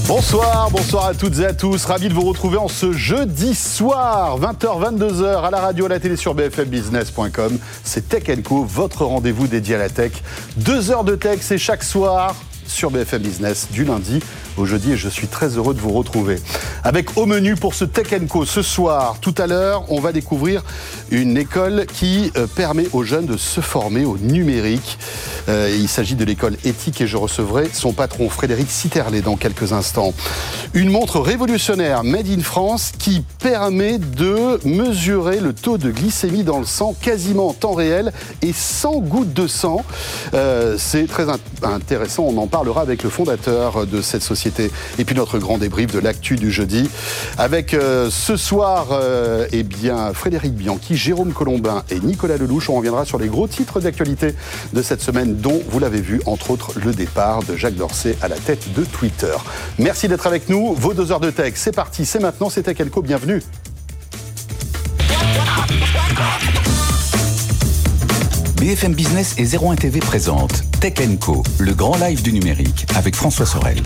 Bonsoir à toutes et à tous. Ravi de vous retrouver en ce jeudi soir, 20h-22h, à la radio, à la télé sur bfmbusiness.com. C'est Tech & Co, votre rendez-vous dédié à la tech. 2 heures de tech, c'est chaque soir sur BFM Business, du lundi au jeudi, et je suis très heureux de vous retrouver. Avec au menu pour ce Tech & Co ce soir, tout à l'heure, on va découvrir une école qui permet aux jeunes de se former au numérique. Il s'agit de l'école Éthique et je recevrai son patron Frédéric Sitterlé dans quelques instants. Une montre révolutionnaire Made in France qui permet de mesurer le taux de glycémie dans le sang quasiment en temps réel et sans goutte de sang. C'est très intéressant, on en parlera avec le fondateur de cette société. Et puis notre grand débrief de l'actu du jeudi avec ce soir Frédéric Bianchi, Jérôme Colombin et Nicolas Lelouch. On reviendra sur les gros titres d'actualité de cette semaine dont vous l'avez vu, entre autres le départ de Jacques Dorsey à la tête de Twitter. Merci d'être avec nous. Vos 2 heures de tech, c'est parti, c'est maintenant, c'est Tech & Co, bienvenue. BFM Business et 01 TV présente Tech & Co, le grand live du numérique avec François Sorel.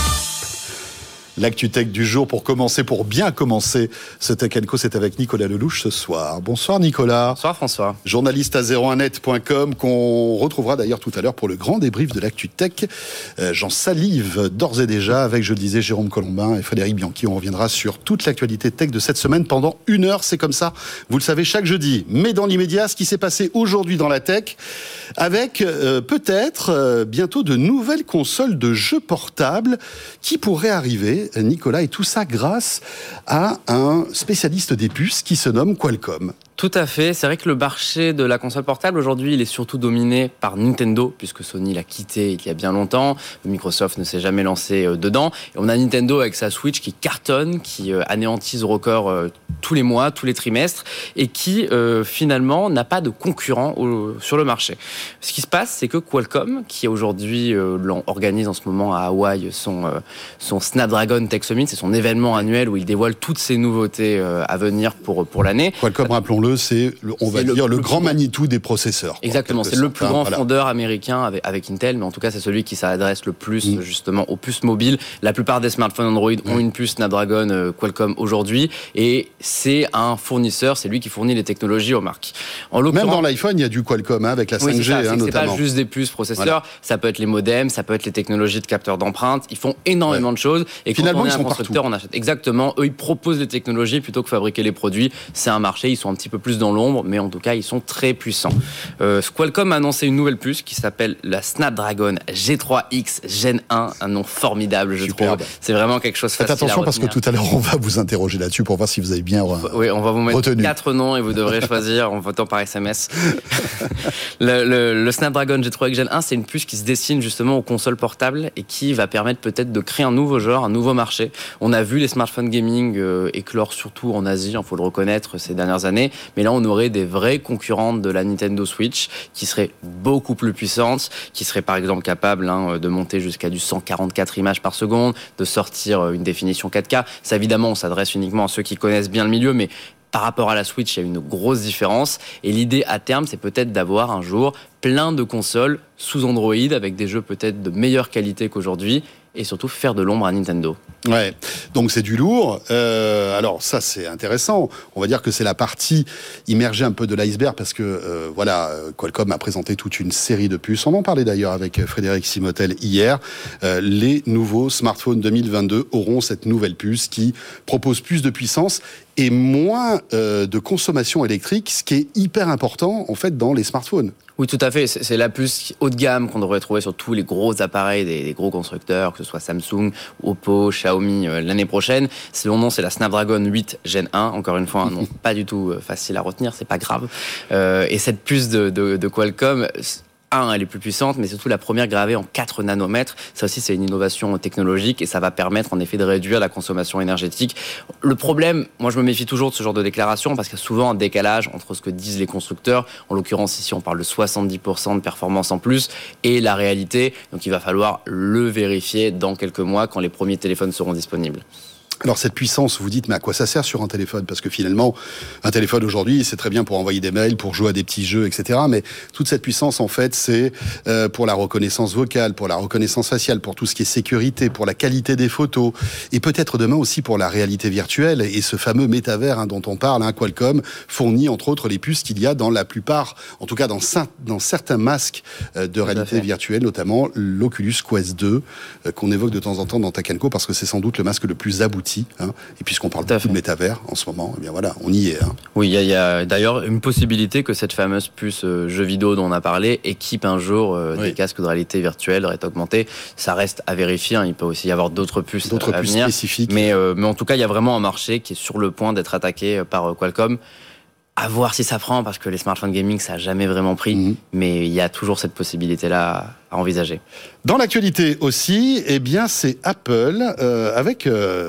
L'actu tech du jour pour bien commencer ce Tech & Co, c'est avec Nicolas Lelouch ce soir. Bonsoir Nicolas. Bonsoir François. Journaliste à 01net.com qu'on retrouvera d'ailleurs tout à l'heure pour le grand débrief de l'actu tech. J'en salive d'ores et déjà avec, je le disais, Jérôme Colombin et Frédéric Bianchi. On reviendra sur toute l'actualité tech de cette semaine pendant 1 heure. C'est comme ça, vous le savez, chaque jeudi. Mais dans l'immédiat, ce qui s'est passé aujourd'hui dans la tech, avec peut-être bientôt de nouvelles consoles de jeux portables qui pourraient arriver, Nicolas, et tout ça grâce à un spécialiste des puces qui se nomme Qualcomm. Tout à fait, c'est vrai que le marché de la console portable aujourd'hui, il est surtout dominé par Nintendo, puisque Sony l'a quitté il y a bien longtemps, Microsoft ne s'est jamais lancé dedans, et on a Nintendo avec sa Switch qui cartonne, qui anéantise record tous les mois, tous les trimestres, et qui finalement n'a pas de concurrent sur le marché. Ce qui se passe, c'est que Qualcomm, qui aujourd'hui organise en ce moment à Hawaï son Snapdragon Tech Summit, c'est son événement annuel où il dévoile toutes ses nouveautés à venir pour l'année. Qualcomm, rappelons-le, c'est le grand Manitou des processeurs. Exactement, c'est le plus grand fondeur américain avec Intel, mais en tout cas c'est celui qui s'adresse le plus justement aux puces mobiles. La plupart des smartphones Android ont une puce Snapdragon Qualcomm aujourd'hui, et c'est un fournisseur, c'est lui qui fournit les technologies aux marques. Même dans l'iPhone, il y a du Qualcomm avec la 5G notamment. C'est pas juste des puces processeurs, ça peut être les modems, ça peut être les technologies de capteurs d'empreintes. Ils font énormément de choses, et finalement, quand on est un constructeur, on achète. Exactement, eux ils proposent des technologies plutôt que fabriquer les produits. C'est un marché, ils sont un petit peu plus dans l'ombre, mais en tout cas, ils sont très puissants. Qualcomm a annoncé une nouvelle puce qui s'appelle la Snapdragon G3X Gen 1, un nom formidable, je trouve. C'est vraiment quelque chose de facile à retenir. Faites attention parce que tout à l'heure, on va vous interroger là-dessus pour voir si vous avez bien retenu. On va vous mettre 4 noms et vous devrez choisir en votant par SMS. le Snapdragon G3X Gen 1, c'est une puce qui se destine justement aux consoles portables et qui va permettre peut-être de créer un nouveau genre, un nouveau marché. On a vu les smartphones gaming éclore surtout en Asie, il faut le reconnaître, ces dernières années. Mais là, on aurait des vraies concurrentes de la Nintendo Switch qui seraient beaucoup plus puissantes, qui seraient par exemple capables de monter jusqu'à du 144 images par seconde, de sortir une définition 4K. Ça, évidemment, on s'adresse uniquement à ceux qui connaissent bien le milieu, mais par rapport à la Switch, il y a une grosse différence. Et l'idée à terme, c'est peut-être d'avoir un jour plein de consoles sous Android avec des jeux peut-être de meilleure qualité qu'aujourd'hui, et surtout faire de l'ombre à Nintendo. Ouais, donc c'est du lourd. Alors ça, c'est intéressant. On va dire que c'est la partie immergée un peu de l'iceberg parce que Qualcomm a présenté toute une série de puces. On en parlait d'ailleurs avec Frédéric Simotel hier. Les nouveaux smartphones 2022 auront cette nouvelle puce qui propose plus de puissance et moins de consommation électrique, ce qui est hyper important en fait dans les smartphones. Oui, tout à fait. C'est la puce haut de gamme qu'on devrait trouver sur tous les gros appareils des gros constructeurs, que ce soit Samsung, Oppo, Xiaomi l'année prochaine. Son nom, c'est la Snapdragon 8 Gen 1. Encore une fois, un nom pas du tout facile à retenir, c'est pas grave. Et cette puce de Qualcomm, elle est plus puissante, mais surtout la première gravée en 4 nanomètres. Ça aussi, c'est une innovation technologique et ça va permettre en effet de réduire la consommation énergétique. Le problème, moi je me méfie toujours de ce genre de déclaration parce qu'il y a souvent un décalage entre ce que disent les constructeurs, en l'occurrence ici on parle de 70% de performance en plus, et la réalité. Donc il va falloir le vérifier dans quelques mois quand les premiers téléphones seront disponibles. Alors cette puissance, vous dites, mais à quoi ça sert sur un téléphone ? Parce que finalement, un téléphone aujourd'hui, c'est très bien pour envoyer des mails, pour jouer à des petits jeux, etc. Mais toute cette puissance, en fait, c'est pour la reconnaissance vocale, pour la reconnaissance faciale, pour tout ce qui est sécurité, pour la qualité des photos, et peut-être demain aussi pour la réalité virtuelle et ce fameux métavers dont on parle. Qualcomm fournit entre autres les puces qu'il y a dans la plupart, en tout cas dans certains masques de réalité virtuelle, notamment l'Oculus Quest 2 qu'on évoque de temps en temps dans Tech & Co parce que c'est sans doute le masque le plus abouti. Et puisqu'on parle beaucoup de métavers en ce moment, eh bien voilà, on y est. Oui, il y a d'ailleurs une possibilité que cette fameuse puce jeu vidéo dont on a parlé équipe un jour des casques de réalité virtuelle, de réalité augmentée. Ça reste à vérifier. Il peut aussi y avoir d'autres puces à venir, spécifiques. Mais en tout cas, il y a vraiment un marché qui est sur le point d'être attaqué par Qualcomm. À voir si ça prend, parce que les smartphones gaming, ça n'a jamais vraiment pris. Mais il y a toujours cette possibilité-là à envisager. Dans l'actualité aussi, eh bien, c'est Apple avec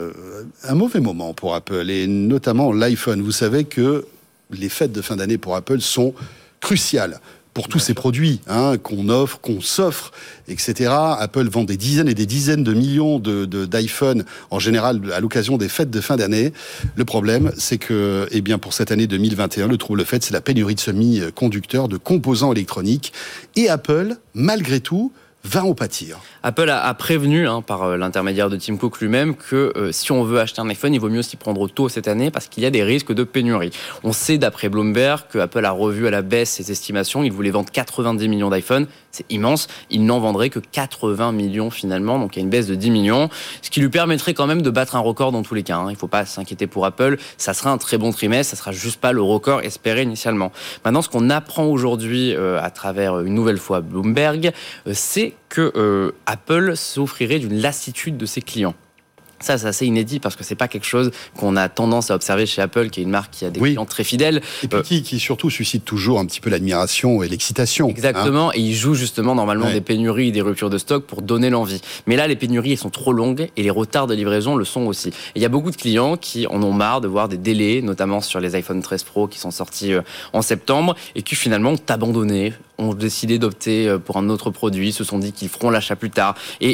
un mauvais moment pour Apple, et notamment l'iPhone. Vous savez que les fêtes de fin d'année pour Apple sont cruciales pour tous ces produits qu'on offre, qu'on s'offre, etc. Apple vend des dizaines et des dizaines de millions d'iPhone en général à l'occasion des fêtes de fin d'année. Le problème, c'est que, eh bien, pour cette année 2021, le trouble fait, c'est la pénurie de semi-conducteurs, de composants électroniques. Et Apple, malgré tout, va en pâtir. Apple a prévenu, par l'intermédiaire de Tim Cook lui-même, que si on veut acheter un iPhone, il vaut mieux s'y prendre tôt cette année parce qu'il y a des risques de pénurie. On sait d'après Bloomberg que Apple a revu à la baisse ses estimations. Il voulait vendre 90 millions d'iPhone, c'est immense. Il n'en vendrait que 80 millions finalement, donc il y a une baisse de 10 millions, ce qui lui permettrait quand même de battre un record dans tous les cas. Il ne faut pas s'inquiéter pour Apple, ça sera un très bon trimestre, ça sera juste pas le record espéré initialement. Maintenant, ce qu'on apprend aujourd'hui à travers une nouvelle fois Bloomberg, c'est que Apple s'offrirait d'une lassitude de ses clients. Ça, c'est assez inédit parce que c'est pas quelque chose qu'on a tendance à observer chez Apple, qui est une marque qui a des clients très fidèles. Et puis qui surtout suscite toujours un petit peu l'admiration et l'excitation. Exactement, et ils jouent justement normalement des pénuries et des ruptures de stock pour donner l'envie. Mais là, les pénuries, elles sont trop longues et les retards de livraison le sont aussi. Et il y a beaucoup de clients qui en ont marre de voir des délais, notamment sur les iPhone 13 Pro qui sont sortis en septembre et qui finalement ont abandonné, ont décidé d'opter pour un autre produit, se sont dit qu'ils feront l'achat plus tard. Et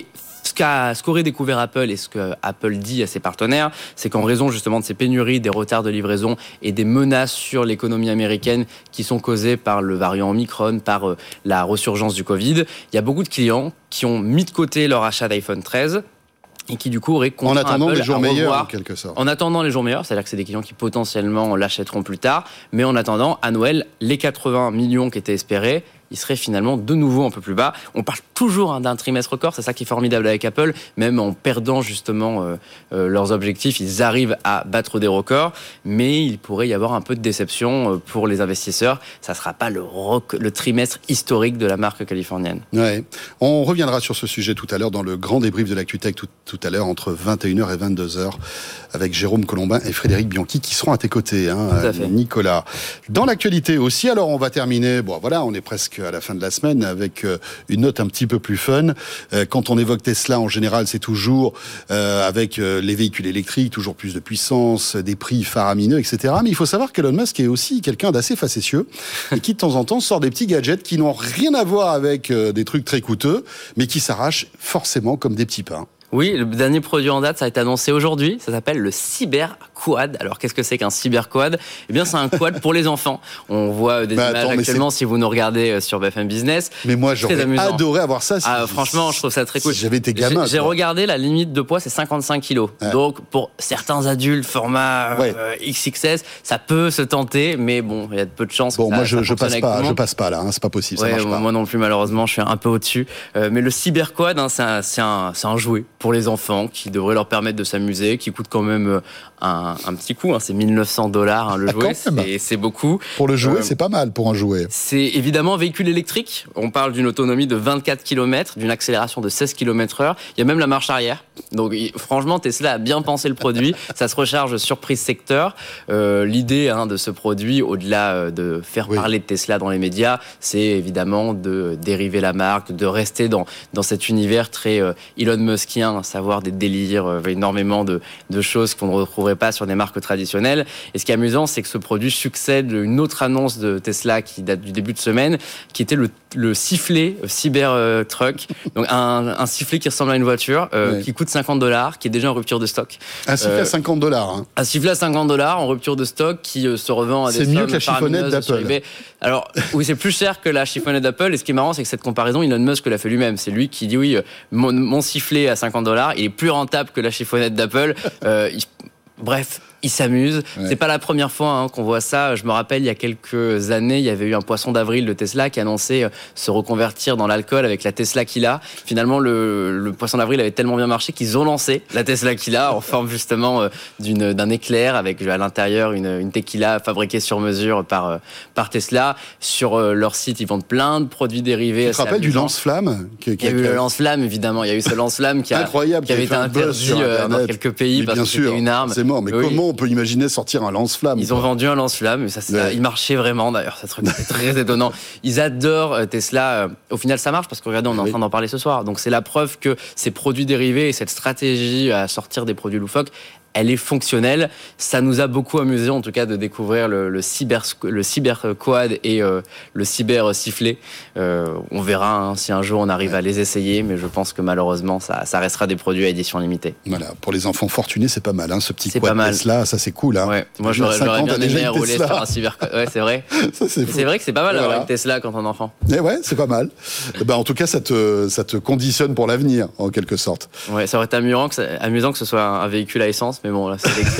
ce qu'aurait découvert Apple et ce que Apple dit à ses partenaires, c'est qu'en raison justement de ces pénuries, des retards de livraison et des menaces sur l'économie américaine qui sont causées par le variant Omicron, par la resurgence du Covid, il y a beaucoup de clients qui ont mis de côté leur achat d'iPhone 13 et qui du coup auraient contraint Apple à revoir. En attendant les jours meilleurs, en quelque sorte. En attendant les jours meilleurs, c'est-à-dire que c'est des clients qui potentiellement l'achèteront plus tard, mais en attendant, à Noël, les 80 millions qui étaient espérés, ils seraient finalement de nouveau un peu plus bas. On parle toujours d'un trimestre record, c'est ça qui est formidable avec Apple, même en perdant justement leurs objectifs, ils arrivent à battre des records, mais il pourrait y avoir un peu de déception pour les investisseurs. Ça ne sera pas le trimestre historique de la marque californienne. Ouais. On reviendra sur ce sujet tout à l'heure dans le grand débrief de l'ActuTech tout à l'heure entre 21h et 22h avec Jérôme Colombin et Frédéric Bianchi qui seront à tes côtés, Nicolas. Dans l'actualité aussi, alors on va terminer, on est presque à la fin de la semaine avec une note un petit peu plus fun. Quand on évoque Tesla, en général, c'est toujours avec les véhicules électriques, toujours plus de puissance, des prix faramineux, etc. Mais il faut savoir qu'Elon Musk est aussi quelqu'un d'assez facétieux et qui, de temps en temps, sort des petits gadgets qui n'ont rien à voir avec des trucs très coûteux, mais qui s'arrachent forcément comme des petits pains. Oui, le dernier produit en date, ça a été annoncé aujourd'hui. Ça s'appelle le CyberQuad. Alors, qu'est-ce que c'est qu'un CyberQuad ? Eh bien, c'est un quad pour les enfants. On voit des images actuellement si vous nous regardez sur BFM Business. Mais moi, j'aurais adoré avoir ça. Franchement, je trouve ça très cool. Si j'avais été gamin. J'ai regardé, la limite de poids, c'est 55 kilos. Ouais. Donc, pour certains adultes, format XXS, ça peut se tenter, mais bon, il y a de peu de chances. Bon, moi, je passe pas là. C'est pas possible. Ça marche pas. Moi non plus, malheureusement, je suis un peu au-dessus. Mais le CyberQuad, c'est un jouet pour les enfants qui devrait leur permettre de s'amuser, qui coûte quand même un petit coup, c'est $1 900 le jouet, c'est beaucoup. Pour le jouet, c'est pas mal pour un jouet. C'est évidemment un véhicule électrique, on parle d'une autonomie de 24 km, d'une accélération de 16 km/h, il y a même la marche arrière, donc franchement Tesla a bien pensé le produit, ça se recharge sur prise secteur. L'idée de ce produit, au-delà de faire parler de Tesla dans les médias, c'est évidemment de dériver la marque, de rester dans cet univers très Elon Muskien, à savoir des délires, énormément de choses qu'on ne retrouverait pas sur des marques traditionnelles. Et ce qui est amusant, c'est que ce produit succède à une autre annonce de Tesla qui date du début de semaine, qui était le sifflet Cybertruck. Donc un sifflet qui ressemble à une voiture, qui coûte $50, qui est déjà en rupture de stock. Un sifflet à $50. Hein. Un sifflet à $50 en rupture de stock qui se revend à des sommes. C'est mieux que la chiffonnette d'Apple. Alors, oui, c'est plus cher que la chiffonnette d'Apple. Et ce qui est marrant, c'est que cette comparaison, Elon Musk l'a fait lui-même. C'est lui qui dit oui, mon sifflet à $50, il est plus rentable que la chiffonnette d'Apple. Bref, il s'amuse. Ouais. C'est pas la première fois qu'on voit ça. Je me rappelle, il y a quelques années, il y avait eu un poisson d'avril de Tesla qui annonçait se reconvertir dans l'alcool avec la Tesla Killa. Finalement, le poisson d'avril avait tellement bien marché qu'ils ont lancé la Tesla Killa en forme justement d'un éclair avec à l'intérieur une tequila fabriquée sur mesure par Tesla. Sur leur site, ils vendent plein de produits dérivés. Tu te rappelles du lance-flamme? Il y a eu le lance-flamme, évidemment. Il y a eu ce lance-flamme qui avait été interdit dans quelques pays parce que c'était une arme. C'est mort, mais comment on peut imaginer sortir un lance-flamme? Ils ont vendu un lance-flamme, mais il marchait vraiment d'ailleurs, ce truc, c'est très étonnant. Ils adorent Tesla. Au final, ça marche parce que regardez, on est en train d'en parler ce soir. Donc c'est la preuve que ces produits dérivés et cette stratégie à sortir des produits loufoques, elle est fonctionnelle. Ça nous a beaucoup amusé, en tout cas, de découvrir le cyber quad et le cyber sifflet. On verra si un jour on arrive à les essayer, mais je pense que malheureusement, ça restera des produits à édition limitée. Voilà, pour les enfants fortunés, c'est pas mal, ce petit quad Tesla, ça c'est cool. Hein. Ouais. Moi, j'aurais bien aimé rouler sur un cyber quad. Ouais, c'est vrai. C'est vrai que c'est pas mal d'avoir une Tesla quand on est enfant. Et ouais, c'est pas mal. En tout cas, ça te conditionne pour l'avenir, en quelque sorte. Ouais, ça aurait été amusant que ce soit un véhicule à essence, mais bon, là, c'est électrique.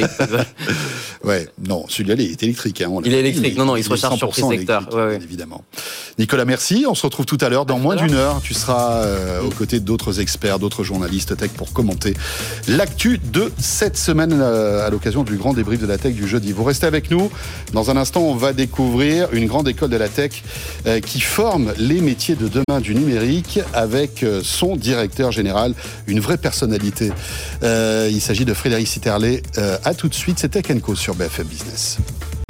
Ouais, non, celui-là, il est électrique. Hein, il est électrique, non, il se recharge sur prix secteur. Bien évidemment. Nicolas, merci. On se retrouve tout à l'heure. Dans moins d'une heure, tu seras aux côtés d'autres experts, d'autres journalistes tech pour commenter l'actu de cette semaine à l'occasion du grand débrief de la tech du jeudi. Vous restez avec nous. Dans un instant, on va découvrir une grande école de la tech qui forme les métiers de demain du numérique avec son directeur général, une vraie personnalité. Il s'agit de Frédéric Sitterlé. À tout de suite, c'est Tech & Co sur BFM Business.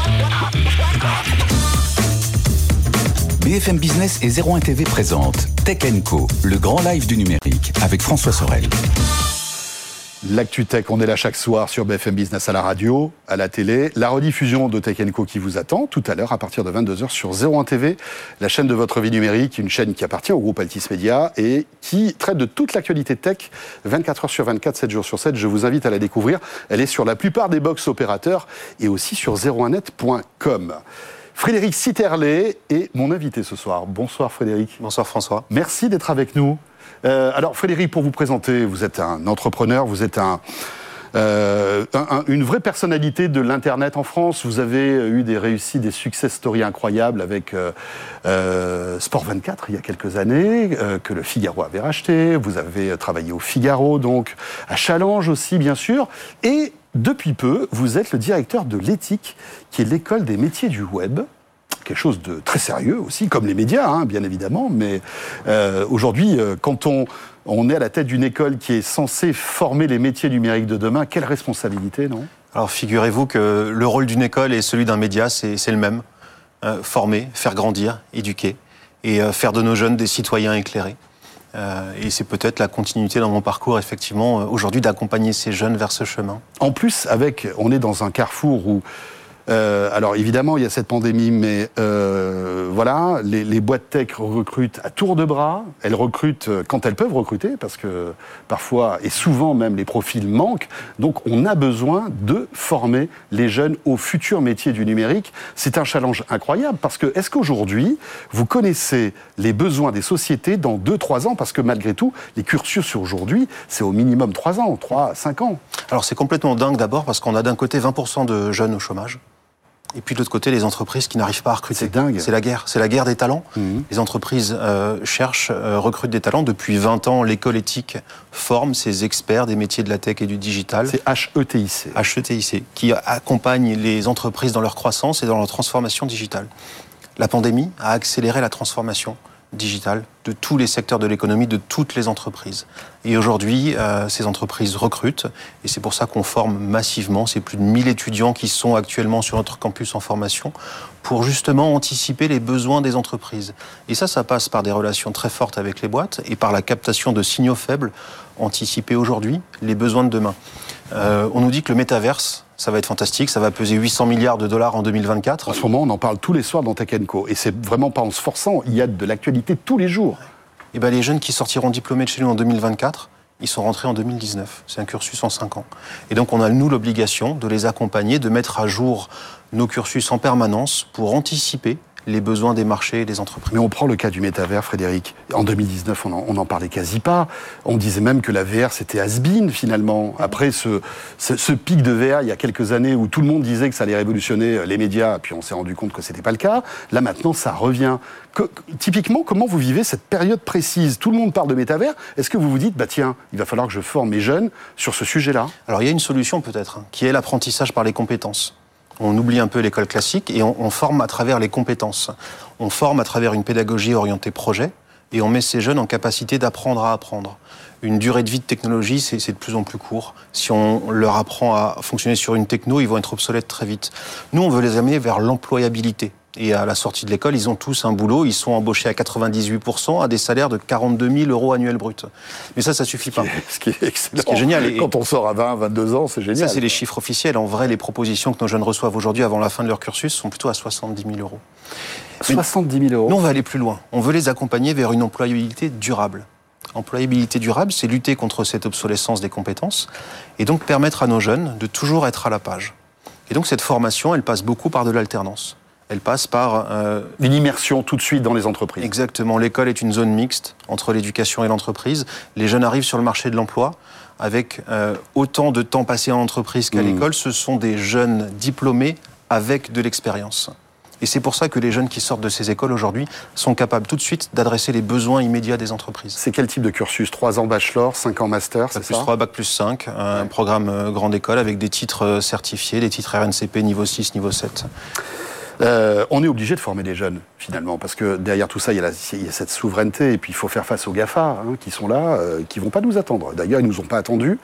BFM Business et 01 TV présente Tech & Co, le grand live du numérique avec François Sorel. L'actu tech, on est là chaque soir sur BFM Business à la radio, à la télé. La rediffusion de Tech & Co qui vous attend tout à l'heure à partir de 22h sur 01 TV, la chaîne de votre vie numérique, une chaîne qui appartient au groupe Altis Media et qui traite de toute l'actualité tech 24h sur 24, 7 jours sur 7. Je vous invite à la découvrir. Elle est sur la plupart des box opérateurs et aussi sur 01net.com. Frédéric Sitterlé est mon invité ce soir. Bonsoir Frédéric. Bonsoir François. Merci d'être avec nous. Alors Frédéric, pour vous présenter, vous êtes un entrepreneur, vous êtes une vraie personnalité de l'Internet en France. Vous avez eu des réussites, des success stories incroyables avec Sport 24 il y a quelques années, que le Figaro avait racheté. Vous avez travaillé au Figaro, donc à Challenge aussi, bien sûr. Et depuis peu, vous êtes le directeur de l'Éthique, qui est l'école des métiers du web. Quelque chose de très sérieux aussi, comme les médias, bien évidemment. Mais aujourd'hui, quand on est à la tête d'une école qui est censée former les métiers numériques de demain, quelle responsabilité, non ? Alors figurez-vous que le rôle d'une école et celui d'un média, c'est le même. Former, faire grandir, éduquer et faire de nos jeunes des citoyens éclairés. Et c'est peut-être la continuité dans mon parcours, effectivement, aujourd'hui, d'accompagner ces jeunes vers ce chemin. En plus, on est dans un carrefour où alors évidemment, il y a cette pandémie, mais voilà, les boîtes tech recrutent à tour de bras. Elles recrutent quand elles peuvent recruter, parce que parfois, et souvent même, les profils manquent. Donc on a besoin de former les jeunes aux futurs métiers du numérique. C'est un challenge incroyable, parce que est-ce qu'aujourd'hui, vous connaissez les besoins des sociétés dans 2-3 ans? Parce que malgré tout, les cursus aujourd'hui, c'est au minimum 3 ans, 3-5 ans. Alors c'est complètement dingue d'abord, parce qu'on a d'un côté 20% de jeunes au chômage. Et puis de l'autre côté, les entreprises qui n'arrivent pas à recruter. C'est dingue. C'est la guerre des talents. Mmh. Les entreprises recrutent des talents. Depuis 20 ans, l'école éthique forme ces experts des métiers de la tech et du digital. C'est HETIC. HETIC, qui accompagne les entreprises dans leur croissance et dans leur transformation digitale. La pandémie a accéléré la transformation digitale de tous les secteurs de l'économie, de toutes les entreprises. Et aujourd'hui, ces entreprises recrutent, et c'est pour ça qu'on forme massivement. C'est plus de 1000 étudiants qui sont actuellement sur notre campus en formation, pour justement anticiper les besoins des entreprises. Et ça passe par des relations très fortes avec les boîtes, et par la captation de signaux faibles, anticiper aujourd'hui les besoins de demain. On nous dit que le métaverse Ça va être fantastique, ça va peser 800 milliards de dollars en 2024. En ce moment, on en parle tous les soirs dans Tech & Co. Et c'est vraiment pas en se forçant, il y a de l'actualité tous les jours. Et les jeunes qui sortiront diplômés de chez nous en 2024, ils sont rentrés en 2019. C'est un cursus en 5 ans. Et donc, on a, nous, l'obligation de les accompagner, de mettre à jour nos cursus en permanence pour anticiper les besoins des marchés et des entreprises. Mais on prend le cas du métavers, Frédéric. En 2019, on n'en parlait quasi pas. On disait même que la VR, c'était has-been, finalement. Après ce pic de VR, il y a quelques années, où tout le monde disait que ça allait révolutionner les médias, puis on s'est rendu compte que c'était pas le cas. Là, maintenant, ça revient. Typiquement, comment vous vivez cette période précise ? Tout le monde parle de métavers. Est-ce que vous vous dites, tiens, il va falloir que je forme mes jeunes sur ce sujet-là ? Alors, il y a une solution, peut-être, qui est l'apprentissage par les compétences. On oublie un peu l'école classique et on forme à travers les compétences. On forme à travers une pédagogie orientée projet et on met ces jeunes en capacité d'apprendre à apprendre. Une durée de vie de technologie, c'est de plus en plus court. Si on leur apprend à fonctionner sur une techno, ils vont être obsolètes très vite. Nous, on veut les amener vers l'employabilité. Et à la sortie de l'école, ils ont tous un boulot, ils sont embauchés à 98% à des salaires de 42 000 euros annuels bruts. Mais ça suffit pas. Ce qui est excellent. Ce qui est génial. Et quand on sort à 20, 22 ans, c'est génial. Ça, c'est les chiffres officiels. En vrai, les propositions que nos jeunes reçoivent aujourd'hui avant la fin de leur cursus sont plutôt à 70 000 euros. 70 000 euros. Nous, on va aller plus loin. On veut les accompagner vers une employabilité durable. Employabilité durable, c'est lutter contre cette obsolescence des compétences et donc permettre à nos jeunes de toujours être à la page. Et donc, cette formation, elle passe beaucoup par de l'alternance. Elle passe par... une immersion tout de suite dans les entreprises. Exactement. L'école est une zone mixte entre l'éducation et l'entreprise. Les jeunes arrivent sur le marché de l'emploi avec autant de temps passé en entreprise qu'à l'école. Ce sont des jeunes diplômés avec de l'expérience. Et c'est pour ça que les jeunes qui sortent de ces écoles aujourd'hui sont capables tout de suite d'adresser les besoins immédiats des entreprises. C'est quel type de cursus ? 3 ans bachelor, 5 ans master, c'est ça ? Bac+3, Bac+5, un programme grande école avec des titres certifiés, des titres RNCP niveau 6, niveau 7. On est obligé de former des jeunes, finalement, parce que derrière tout ça, il y a cette souveraineté, et puis il faut faire face aux GAFA, qui sont là, qui ne vont pas nous attendre. D'ailleurs, ils ne nous ont pas attendus.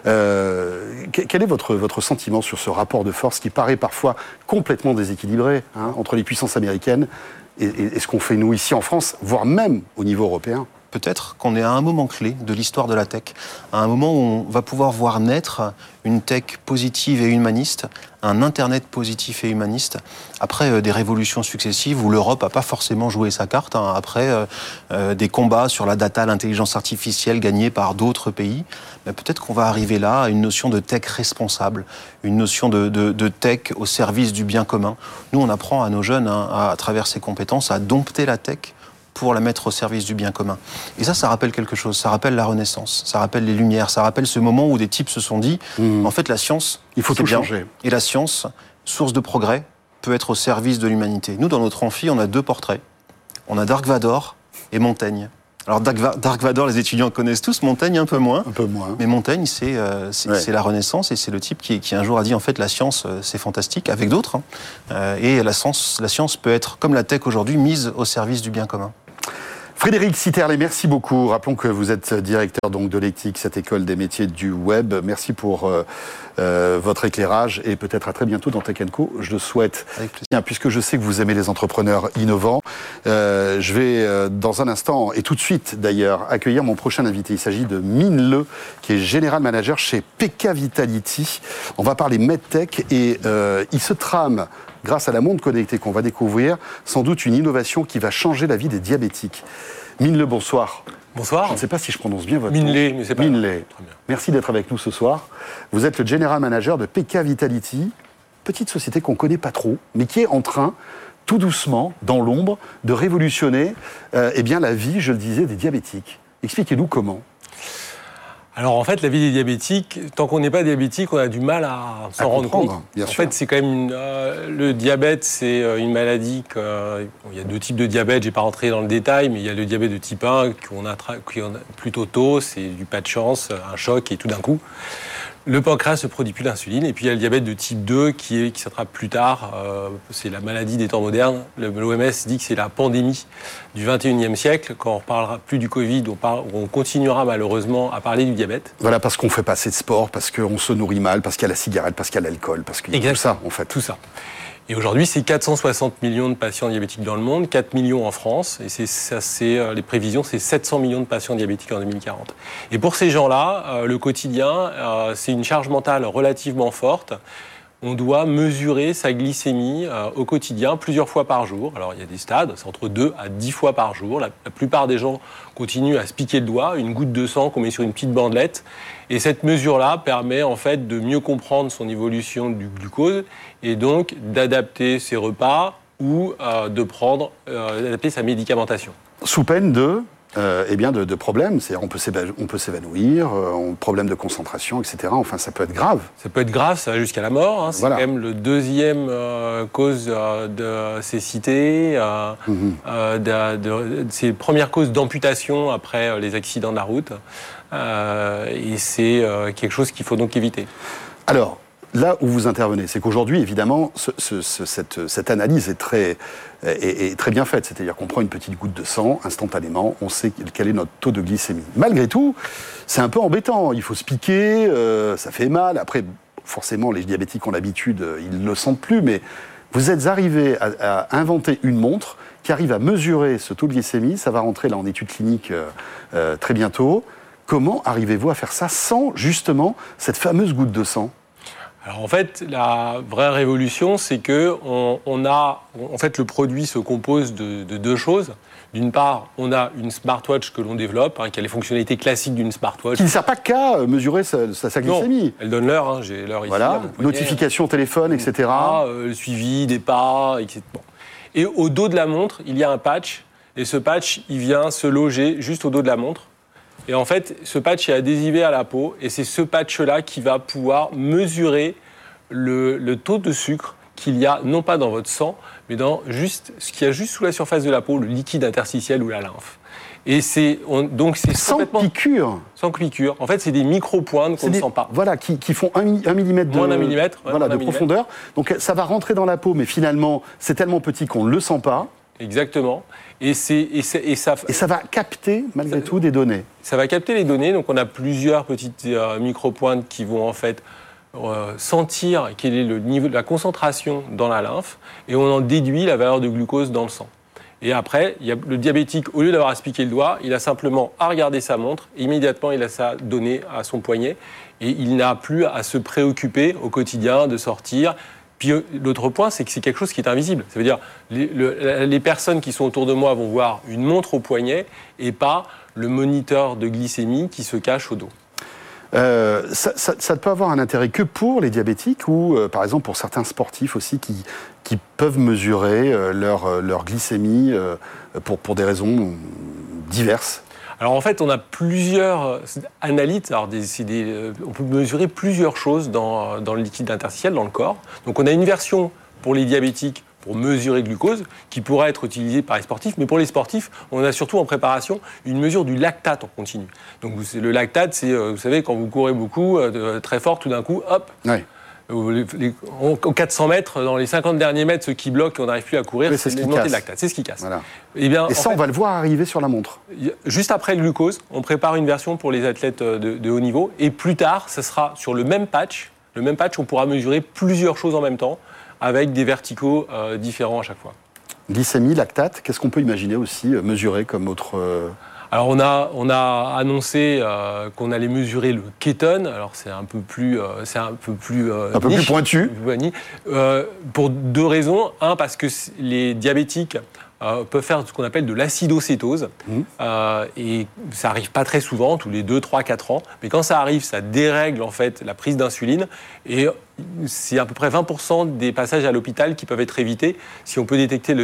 Quel est votre sentiment sur ce rapport de force qui paraît parfois complètement déséquilibré entre les puissances américaines et ce qu'on fait nous ici en France, voire même au niveau européen ? Peut-être qu'on est à un moment clé de l'histoire de la tech, à un moment où on va pouvoir voir naître une tech positive et humaniste, un Internet positif et humaniste, après des révolutions successives où l'Europe n'a pas forcément joué sa carte, après des combats sur la data, l'intelligence artificielle gagnés par d'autres pays. Mais peut-être qu'on va arriver là à une notion de tech responsable, une notion de tech au service du bien commun. Nous, on apprend à nos jeunes, à travers ces compétences, à dompter la tech pour la mettre au service du bien commun. Et ça rappelle quelque chose, ça rappelle la Renaissance, ça rappelle les Lumières, ça rappelle ce moment où des types se sont dit, en fait la science, il faut tout bien, changer. Et la science, source de progrès, peut être au service de l'humanité. Nous, dans notre amphi, on a 2 portraits. On a Dark Vador et Montaigne. Alors Dark Vador, les étudiants connaissent tous, Montaigne un peu moins. Un peu moins. Mais Montaigne, c'est la Renaissance et c'est le type qui un jour a dit en fait la science c'est fantastique, avec d'autres. Et la science peut être, comme la tech aujourd'hui, mise au service du bien commun. Frédéric Sitterlé, merci beaucoup. Rappelons que vous êtes directeur donc, de l'ECTIC, cette école des métiers du web. Merci pour votre éclairage et peut-être à très bientôt dans Tech & Co. Je le souhaite. Avec plaisir. Bien, puisque je sais que vous aimez les entrepreneurs innovants, je vais dans un instant, et tout de suite d'ailleurs, accueillir mon prochain invité. Il s'agit de Min Le, qui est General Manager chez PK Vitality. On va parler MedTech et il se trame, grâce à la montre connectée qu'on va découvrir, sans doute une innovation qui va changer la vie des diabétiques. Min Le, bonsoir. Bonsoir. Je ne sais pas si je prononce bien votre nom. Minley, mais c'est pas Min Le. Très bien. Merci d'être avec nous ce soir. Vous êtes le General Manager de PK Vitality, petite société qu'on ne connaît pas trop, mais qui est en train, tout doucement, dans l'ombre, de révolutionner la vie, je le disais, des diabétiques. Expliquez-nous comment. Alors en fait, la vie des diabétiques, tant qu'on n'est pas diabétique, on a du mal à s'en rendre compte. Bien en sûr. fait, c'est quand même le diabète, c'est une maladie. Il y a 2 types de diabète. Je n'ai pas rentré dans le détail, mais il y a le diabète de type 1 qu'on a plutôt tôt. C'est du pas de chance, un choc et tout d'un coup, le pancréas ne produit plus d'insuline. Et puis il y a le diabète de type 2 qui s'attrape plus tard. C'est la maladie des temps modernes. L'OMS dit que c'est la pandémie du 21e siècle. Quand on ne reparlera plus du Covid, on continuera malheureusement à parler du diabète. Voilà, parce qu'on ne fait pas assez de sport, parce qu'on se nourrit mal, parce qu'il y a la cigarette, parce qu'il y a l'alcool, parce qu'il y a tout ça, en fait. Tout ça. Et aujourd'hui, c'est 460 millions de patients diabétiques dans le monde, 4 millions en France, et les prévisions, c'est 700 millions de patients diabétiques en 2040. Et pour ces gens-là, le quotidien, c'est une charge mentale relativement forte. on doit mesurer sa glycémie au quotidien, plusieurs fois par jour. Alors, il y a des stades, c'est entre 2 à 10 fois par jour. La plupart des gens continuent à se piquer le doigt, une goutte de sang qu'on met sur une petite bandelette. Et cette mesure-là permet en fait de mieux comprendre son évolution du glucose et donc d'adapter ses repas ou d'adapter sa médicamentation. Sous peine de problèmes, c'est-à-dire on peut s'évanouir, problème de concentration, etc. Enfin, ça peut être grave. Ça peut être grave, ça va jusqu'à la mort. C'est voilà. Quand même le deuxième cause de cécité, c'est la première cause d'amputation après les accidents de la route. Et c'est quelque chose qu'il faut donc éviter. Alors, là où vous intervenez, c'est qu'aujourd'hui, évidemment, cette analyse est très bien faite. C'est-à-dire qu'on prend une petite goutte de sang, instantanément, on sait quel est notre taux de glycémie. Malgré tout, c'est un peu embêtant. Il faut se piquer, ça fait mal. Après, forcément, les diabétiques ont l'habitude, ils ne le sentent plus. Mais vous êtes arrivé à inventer une montre qui arrive à mesurer ce taux de glycémie. Ça va rentrer là en études cliniques très bientôt. Comment arrivez-vous à faire ça sans, justement, cette fameuse goutte de sang ? Alors en fait, la vraie révolution, c'est que le produit se compose de deux choses. D'une part, on a une smartwatch que l'on développe, qui a les fonctionnalités classiques d'une smartwatch. Qui ne sert pas qu'à mesurer sa glycémie. Non, elle donne l'heure, j'ai l'heure ici. Voilà, notification téléphone, etc. Le suivi des pas, etc. Bon. Et au dos de la montre, il y a un patch, et ce patch, il vient se loger juste au dos de la montre. Et en fait, ce patch est adhésivé à la peau, et c'est ce patch-là qui va pouvoir mesurer le taux de sucre qu'il y a, non pas dans votre sang, mais dans ce qu'il y a juste sous la surface de la peau, le liquide interstitiel ou la lymphe. Et donc c'est sans piqûre. Sans piqûre. En fait, c'est des micro-pointes qu'on ne sent pas. Voilà, qui font 1 millimètre de, moins d'un millimètre, de profondeur. Donc ça va rentrer dans la peau, mais finalement, c'est tellement petit qu'on ne le sent pas. Exactement. Et ça va capter, malgré tout, des données. Ça va capter les données. Donc on a plusieurs petites micro-pointes qui vont en fait sentir quel est le niveau de la concentration dans la lymphe, et on en déduit la valeur de glucose dans le sang. Et après, le diabétique, au lieu d'avoir à se piquer le doigt, il a simplement à regarder sa montre, et immédiatement il a sa donnée à son poignet, et il n'a plus à se préoccuper au quotidien de sortir. Puis l'autre point, c'est que c'est quelque chose qui est invisible. Ça veut dire les personnes qui sont autour de moi vont voir une montre au poignet et pas le moniteur de glycémie qui se cache au dos. Ça peut avoir un intérêt que pour les diabétiques ou, par exemple, pour certains sportifs aussi qui peuvent mesurer leur glycémie pour des raisons diverses. Alors en fait, on a plusieurs analytes. Alors on peut mesurer plusieurs choses dans le liquide interstitiel, dans le corps. Donc on a une version pour les diabétiques pour mesurer le glucose, qui pourra être utilisée par les sportifs. Mais pour les sportifs, on a surtout en préparation une mesure du lactate en continu. Donc le lactate, c'est, vous savez, quand vous courez beaucoup, très fort, tout d'un coup, hop, ouais. Aux 400 mètres, dans les 50 derniers mètres, ce qui bloque et on n'arrive plus à courir, oui, c'est une montée de lactate. C'est ce qui casse. Voilà. Et ça, on va le voir arriver sur la montre. Juste après le glucose, on prépare une version pour les athlètes de haut niveau. Et plus tard, ce sera sur le même patch. Le même patch, on pourra mesurer plusieurs choses en même temps, avec des verticaux différents à chaque fois. Glycémie, lactate, qu'est-ce qu'on peut imaginer aussi mesurer comme autre... Alors on a annoncé qu'on allait mesurer le kétone. Alors c'est un peu plus plus pointu. Pour deux raisons. Un, parce que les diabétiques peuvent faire ce qu'on appelle de l'acidocétose. Et ça arrive pas très souvent, tous les 2, 3, 4 ans. Mais quand ça arrive, ça dérègle en fait la prise d'insuline. Et c'est à peu près 20% des passages à l'hôpital qui peuvent être évités si on peut détecter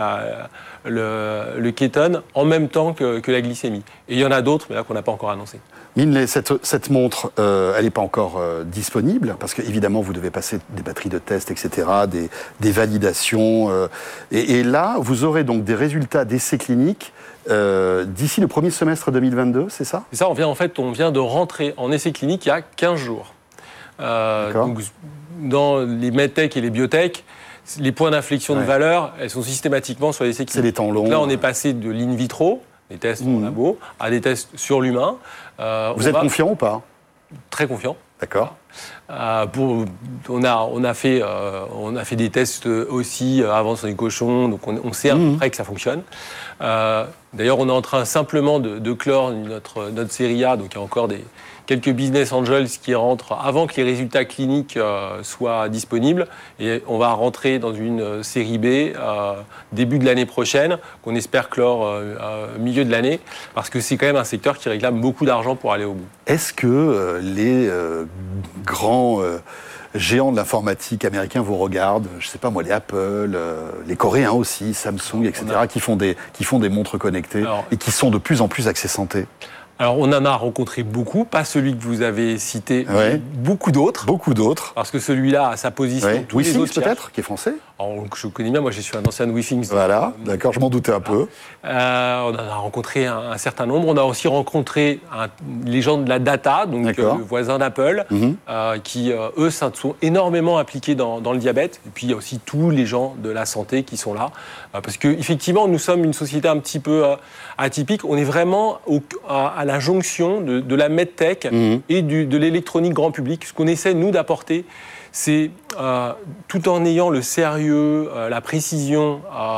le kétone en même temps que la glycémie. Et il y en a d'autres, mais là qu'on n'a pas encore annoncé. Minley, cette montre, elle n'est pas encore disponible, parce qu'évidemment, vous devez passer des batteries de tests, etc., des validations. Et là, vous aurez donc des résultats d'essais cliniques d'ici le premier semestre 2022, c'est ça ? C'est ça, on vient de rentrer en essais cliniques il y a 15 jours. Donc, dans les medtech et les biotech, les points d'inflexion de valeur, elles sont systématiquement sur les essais cliniques. C'est des temps longs. Donc là, on est passé de l'in vitro, des tests en labo, à des tests sur l'humain. Vous êtes confiant ou pas ? Très confiant. D'accord. On a fait des tests aussi avant sur les cochons, donc on sait à peu près que ça fonctionne. D'ailleurs, on est en train simplement de clore notre série A, donc il y a encore quelques business angels qui rentrent avant que les résultats cliniques soient disponibles. Et on va rentrer dans une série B début de l'année prochaine, qu'on espère clore milieu de l'année, parce que c'est quand même un secteur qui réclame beaucoup d'argent pour aller au bout. Est-ce que les grands géants de l'informatique américains vous regardent? Je ne sais pas moi, les Apple, les Coréens aussi, Samsung, etc., qui font des montres connectées et qui sont de plus en plus axés santé. Alors, on en a rencontré beaucoup, pas celui que vous avez cité, mais beaucoup d'autres. Beaucoup d'autres. Parce que celui-là a sa position. Tous les autres peut-être, qui est français. Alors, je connais bien, moi je suis un ancien de WeThings. Voilà, d'accord, je m'en doutais un peu. On en a rencontré un certain nombre. On a aussi rencontré les gens de la data, donc le voisin d'Apple, qui, eux, sont énormément impliqués dans le diabète. Et puis, il y a aussi tous les gens de la santé qui sont là. Parce qu'effectivement, nous sommes une société un petit peu atypique. On est vraiment à la jonction de la medtech et de l'électronique grand public. Ce qu'on essaie, nous, d'apporter, c'est, tout en ayant le sérieux, la précision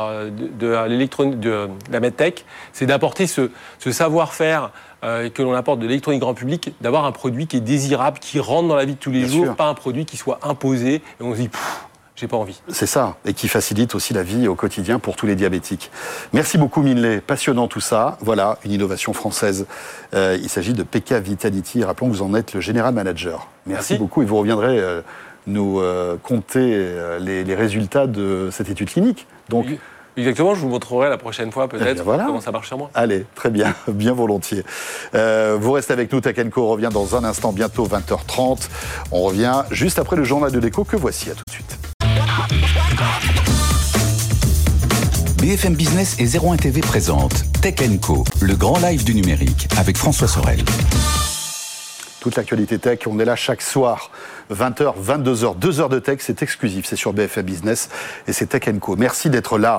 de la medtech, c'est d'apporter ce savoir-faire que l'on apporte de l'électronique grand public, d'avoir un produit qui est désirable, qui rentre dans la vie de tous les jours, pas un produit qui soit imposé, et on se dit... j'ai pas envie. C'est ça, et qui facilite aussi la vie au quotidien pour tous les diabétiques. Merci beaucoup Minley, passionnant tout ça. Voilà, une innovation française. Il s'agit de PK Vitality. Rappelons que vous en êtes le General Manager. Merci beaucoup, et vous reviendrez nous compter les résultats de cette étude clinique. Donc, exactement, je vous montrerai la prochaine fois peut-être comment ça marche sur moi. Allez, très bien, bien volontiers. Vous restez avec nous, Tech & Co revient dans un instant, bientôt 20h30. On revient juste après le journal de l'écho que voici, à tout de suite. BFM Business et 01 TV présente Tech & Co, le grand live du numérique avec François Sorel. Toute l'actualité tech, on est là chaque soir, 20h, 22h, 2 heures de tech, c'est exclusif, c'est sur BFM Business et c'est Tech & Co. Merci d'être là.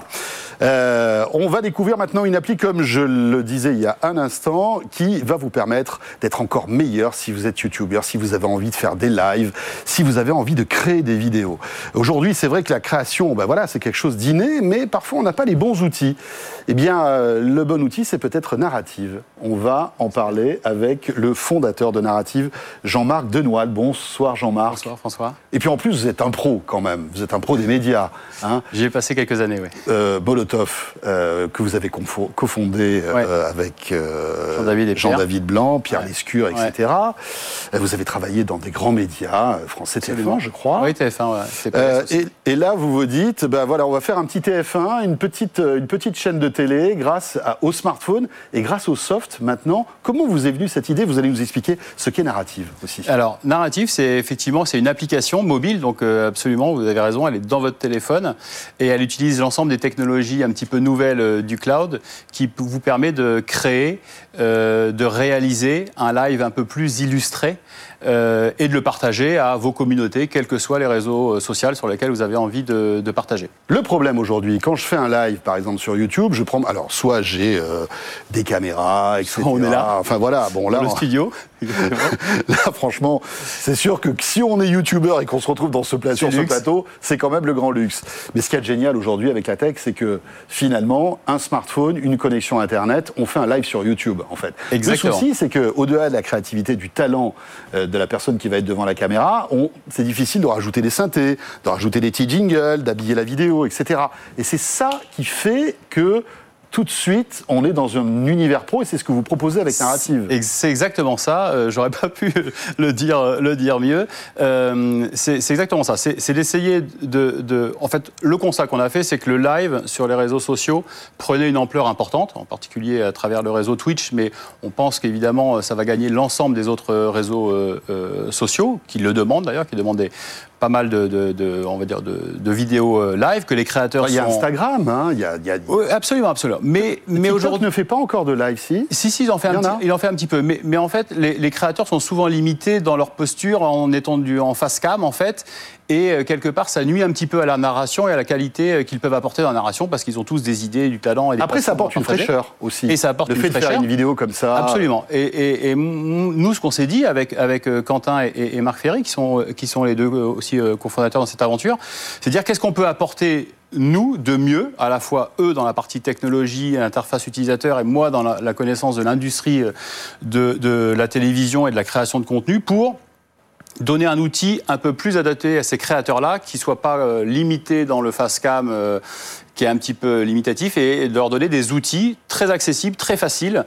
On va découvrir maintenant une appli, comme je le disais il y a un instant, qui va vous permettre d'être encore meilleur si vous êtes youtubeur, si vous avez envie de faire des lives, si vous avez envie de créer des vidéos. Aujourd'hui, c'est vrai que la création, c'est quelque chose d'inné, mais parfois on n'a pas les bons outils. Eh bien, le bon outil, c'est peut-être Narrative. On va en parler avec le fondateur de Narrative, Jean-Marc Denoile. Bonsoir Jean-Marc. Bonsoir François. Et puis en plus, vous êtes un pro quand même. Vous êtes un pro des médias. Hein. J'y ai passé quelques années, oui. Molotov, que vous avez cofondé avec Jean-David Blanc, Pierre Lescure, etc. Vous avez travaillé dans des grands médias, français TF1, je crois. Oui, TF1, et là, vous vous dites, on va faire un petit TF1, une petite chaîne de télé grâce au smartphone et grâce au soft maintenant. Comment vous est venue cette idée? Vous allez nous expliquer ce qu'est Narrative aussi. Alors, Narrative, c'est une application mobile, donc absolument, vous avez raison, elle est dans votre téléphone et elle utilise l'ensemble des technologies un petit peu nouvelles du cloud qui vous permet de créer, de réaliser un live un peu plus illustré et de le partager à vos communautés, quels que soient les réseaux sociaux sur lesquels vous avez envie de partager. Le problème aujourd'hui, quand je fais un live, par exemple sur YouTube, je prends... Alors, soit j'ai des caméras, etc. On est là. Enfin, voilà. Bon, là, dans le studio. Là, franchement, c'est sûr que si on est youtubeur et qu'on se retrouve sur ce plateau, c'est quand même le grand luxe. Mais ce qu'il y a de génial aujourd'hui avec la tech, c'est que finalement, un smartphone, une connexion Internet, on fait un live sur YouTube, en fait. Exactement. Le souci, c'est qu'au-delà de la créativité, du talent de la personne qui va être devant la caméra, c'est difficile de rajouter des synthés, de rajouter des petits jingles, d'habiller la vidéo, etc. Et c'est ça qui fait que tout de suite, on est dans un univers pro et c'est ce que vous proposez avec Narrative. C'est exactement ça. J'aurais pas pu le dire mieux. C'est exactement ça. C'est d'essayer En fait, le constat qu'on a fait, c'est que le live sur les réseaux sociaux prenait une ampleur importante, en particulier à travers le réseau Twitch, mais on pense qu'évidemment, ça va gagner l'ensemble des autres réseaux sociaux, qui le demandent d'ailleurs, qui demandent pas mal de vidéos live que les créateurs Il y a Instagram, hein, Oui, absolument. Mais aujourd'hui ne fait pas encore de live, si. Si, il en fait un petit peu. Mais en fait, les créateurs sont souvent limités dans leur posture en étant en face cam, en fait. Et quelque part, ça nuit un petit peu à la narration et à la qualité qu'ils peuvent apporter dans la narration parce qu'ils ont tous des idées, du talent et des Après, ça apporte une fraîcheur aussi. Et ça apporte le fait de faire une vidéo comme ça. Absolument. Et nous, ce qu'on s'est dit avec Quentin et Marc Ferry, qui sont les deux aussi cofondateurs dans cette aventure, c'est de dire qu'est-ce qu'on peut apporter nous, de mieux, à la fois eux dans la partie technologie, interface utilisateur, et moi dans la connaissance de l'industrie de la télévision et de la création de contenu, pour donner un outil un peu plus adapté à ces créateurs-là, qui ne soient pas limités dans le face cam, qui est un petit peu limitatif, et de leur donner des outils très accessibles, très faciles,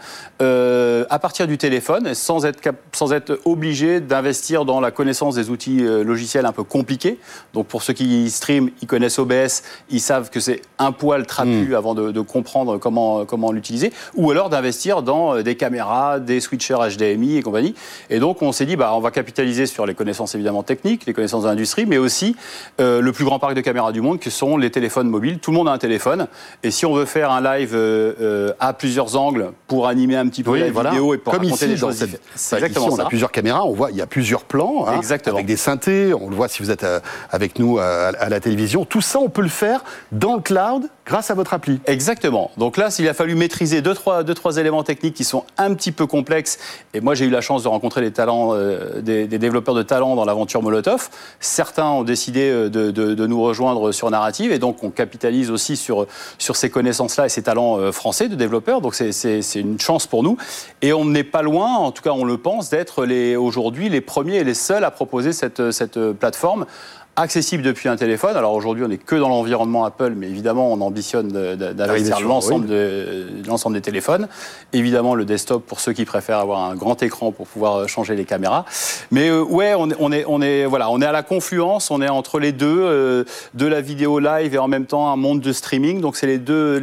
à partir du téléphone, sans être obligé d'investir dans la connaissance des outils logiciels un peu compliqués. Donc pour ceux qui streament, ils connaissent OBS, ils savent que c'est un poil trapu avant de comprendre comment l'utiliser, ou alors d'investir dans des caméras, des switchers HDMI et compagnie. Et donc on s'est dit, on va capitaliser sur les connaissances évidemment techniques, les connaissances de l'industrie, mais aussi le plus grand parc de caméras du monde, que sont les téléphones mobiles. Tout le monde a un téléphone, et si on veut faire un live à plusieurs angles pour animer un petit peu la vidéo et pour comme raconter ici, des choses, c'est exactement ici, on a plusieurs caméras, on voit il y a plusieurs plans, avec des synthés, on le voit si vous êtes avec nous à la télévision. Tout ça, on peut le faire dans le cloud grâce à votre appli. Exactement. Donc là, s'il a fallu maîtriser deux, trois éléments techniques qui sont un petit peu complexes, et moi j'ai eu la chance de rencontrer des talents, des développeurs de talent dans l'aventure Molotov. Certains ont décidé de nous rejoindre sur Narrative, et donc on capitalise aussi sur ces connaissances-là et ces talents français de développeurs. Donc c'est une chance pour nous. Et on n'est pas loin, en tout cas on le pense, d'être aujourd'hui les premiers et les seuls à proposer cette plateforme accessible depuis un téléphone. Alors aujourd'hui, on n'est que dans l'environnement Apple, mais évidemment, on ambitionne d'investir l'ensemble des téléphones. Évidemment, le desktop pour ceux qui préfèrent avoir un grand écran pour pouvoir changer les caméras. Mais on est à la confluence, on est entre les deux, de la vidéo live et en même temps un monde de streaming. Donc c'est les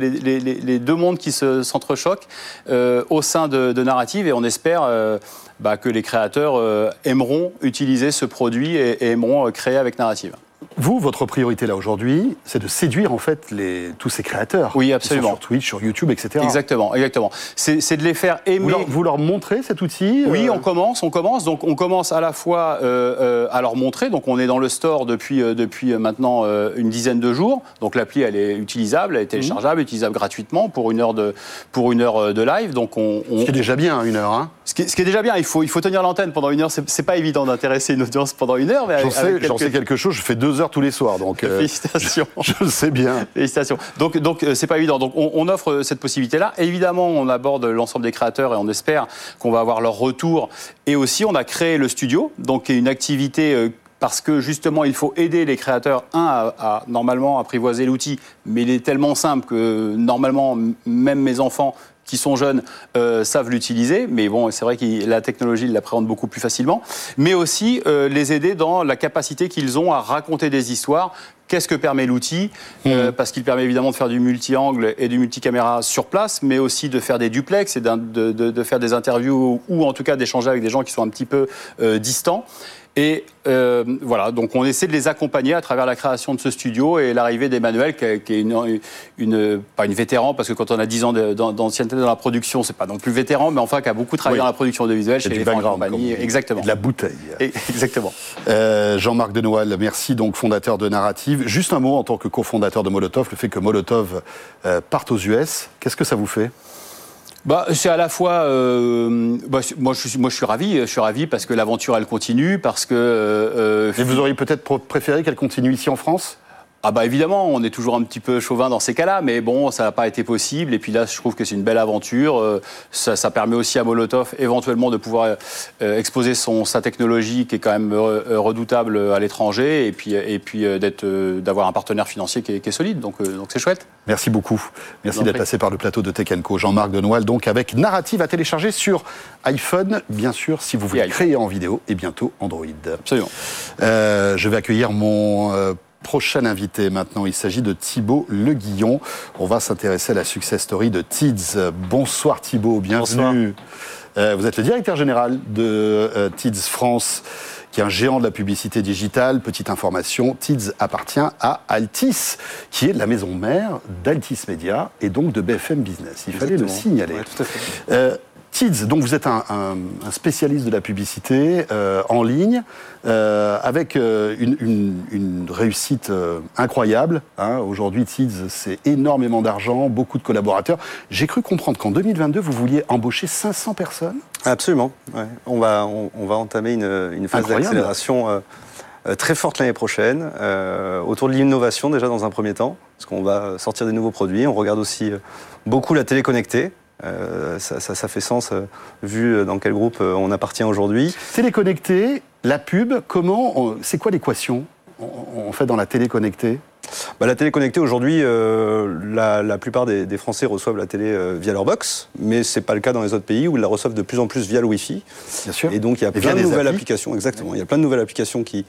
deux mondes qui s'entrechoquent au sein de Narrative, et on espère que les créateurs aimeront utiliser ce produit et aimeront créer avec Narrative. Vous, votre priorité là aujourd'hui, c'est de séduire en fait tous ces créateurs. Oui, absolument. Sur Twitch, sur YouTube, etc. Exactement. C'est de les faire aimer. Vous leur montrez cet outil Oui, on commence. Donc on commence à la fois à leur montrer. Donc on est dans le store depuis maintenant une dizaine de jours. Donc l'appli, elle est utilisable, elle est téléchargeable, utilisable gratuitement pour une heure de live. Donc ce qui est déjà bien, une heure. Hein. Ce qui est déjà bien. Il faut tenir l'antenne pendant une heure. C'est pas évident d'intéresser une audience pendant une heure. Mais j'en sais quelque chose. Je fais 2 heures tous les soirs, donc félicitations. Je le sais bien. Félicitations. Donc c'est pas évident. Donc on offre cette possibilité-là. Évidemment, on aborde l'ensemble des créateurs et on espère qu'on va avoir leur retour. Et aussi, on a créé le studio, donc une activité parce que justement, il faut aider les créateurs, à normalement apprivoiser l'outil, mais il est tellement simple que normalement, même mes enfants qui sont jeunes savent l'utiliser, mais bon, c'est vrai que la technologie l'appréhende beaucoup plus facilement, mais aussi les aider dans la capacité qu'ils ont à raconter des histoires. Qu'est-ce que permet l'outil parce qu'il permet évidemment de faire du multi-angle et du multi-caméra sur place, mais aussi de faire des duplex et de faire des interviews ou en tout cas d'échanger avec des gens qui sont un petit peu distants. Et voilà, donc on essaie de les accompagner à travers la création de ce studio et l'arrivée d'Emmanuel, qui est pas une vétéran, parce que quand on a 10 ans d'ancienneté dans la production, c'est pas non plus vétéran, mais enfin qui a beaucoup travaillé dans la production audiovisuelle chez les compagnies. Exactement. De la bouteille. Exactement. Jean-Marc Denoal, merci, donc fondateur de Narrative. Juste un mot en tant que cofondateur de Molotov, le fait que Molotov parte aux US, qu'est-ce que ça vous fait ? C'est à la fois, moi je suis ravi parce que l'aventure elle continue, parce que. Et vous auriez peut-être préféré qu'elle continue ici en France ? Évidemment, on est toujours un petit peu chauvin dans ces cas-là, mais bon, ça n'a pas été possible. Et puis là, je trouve que c'est une belle aventure. Ça permet aussi à Molotov éventuellement de pouvoir exposer sa technologie qui est quand même redoutable à l'étranger, et puis d'avoir un partenaire financier qui est solide. Donc c'est chouette. Merci beaucoup. Merci d'être passé par le plateau de Tech & Co. Jean-Marc Denoal, donc avec Narrative à télécharger sur iPhone, bien sûr, si vous voulez créer en vidéo, et bientôt Android. Absolument. Je vais accueillir mon prochain invité maintenant. Il s'agit de Thibaut Le Guillon. On va s'intéresser à la success story de Tids. Bonsoir Thibaut, bienvenue. Vous êtes le directeur général de Tids France, qui est un géant de la publicité digitale. Petite information, Tids appartient à Altice, qui est la maison mère d'Altis Media et donc de BFM Business. Il fallait le signaler. Ouais, tout à fait. Tids, donc vous êtes un spécialiste de la publicité en ligne, avec une réussite incroyable. Hein. Aujourd'hui, Tids, c'est énormément d'argent, beaucoup de collaborateurs. J'ai cru comprendre qu'en 2022, vous vouliez embaucher 500 personnes. Absolument. Ouais. On va entamer une phase d'accélération très forte l'année prochaine, autour de l'innovation déjà dans un premier temps, parce qu'on va sortir des nouveaux produits. On regarde aussi beaucoup la télé connectée. Ça fait sens vu dans quel groupe on appartient aujourd'hui. Téléconnecté, la pub, c'est quoi l'équation on fait dans la télé connectée? La télé connectée aujourd'hui, la plupart des Français reçoivent la télé via leur box, mais c'est pas le cas dans les autres pays où ils la reçoivent de plus en plus via le Wi-Fi. Bien sûr. Et donc il y a plein de nouvelles applications, exactement. Il y a plein de nouvelles applications qui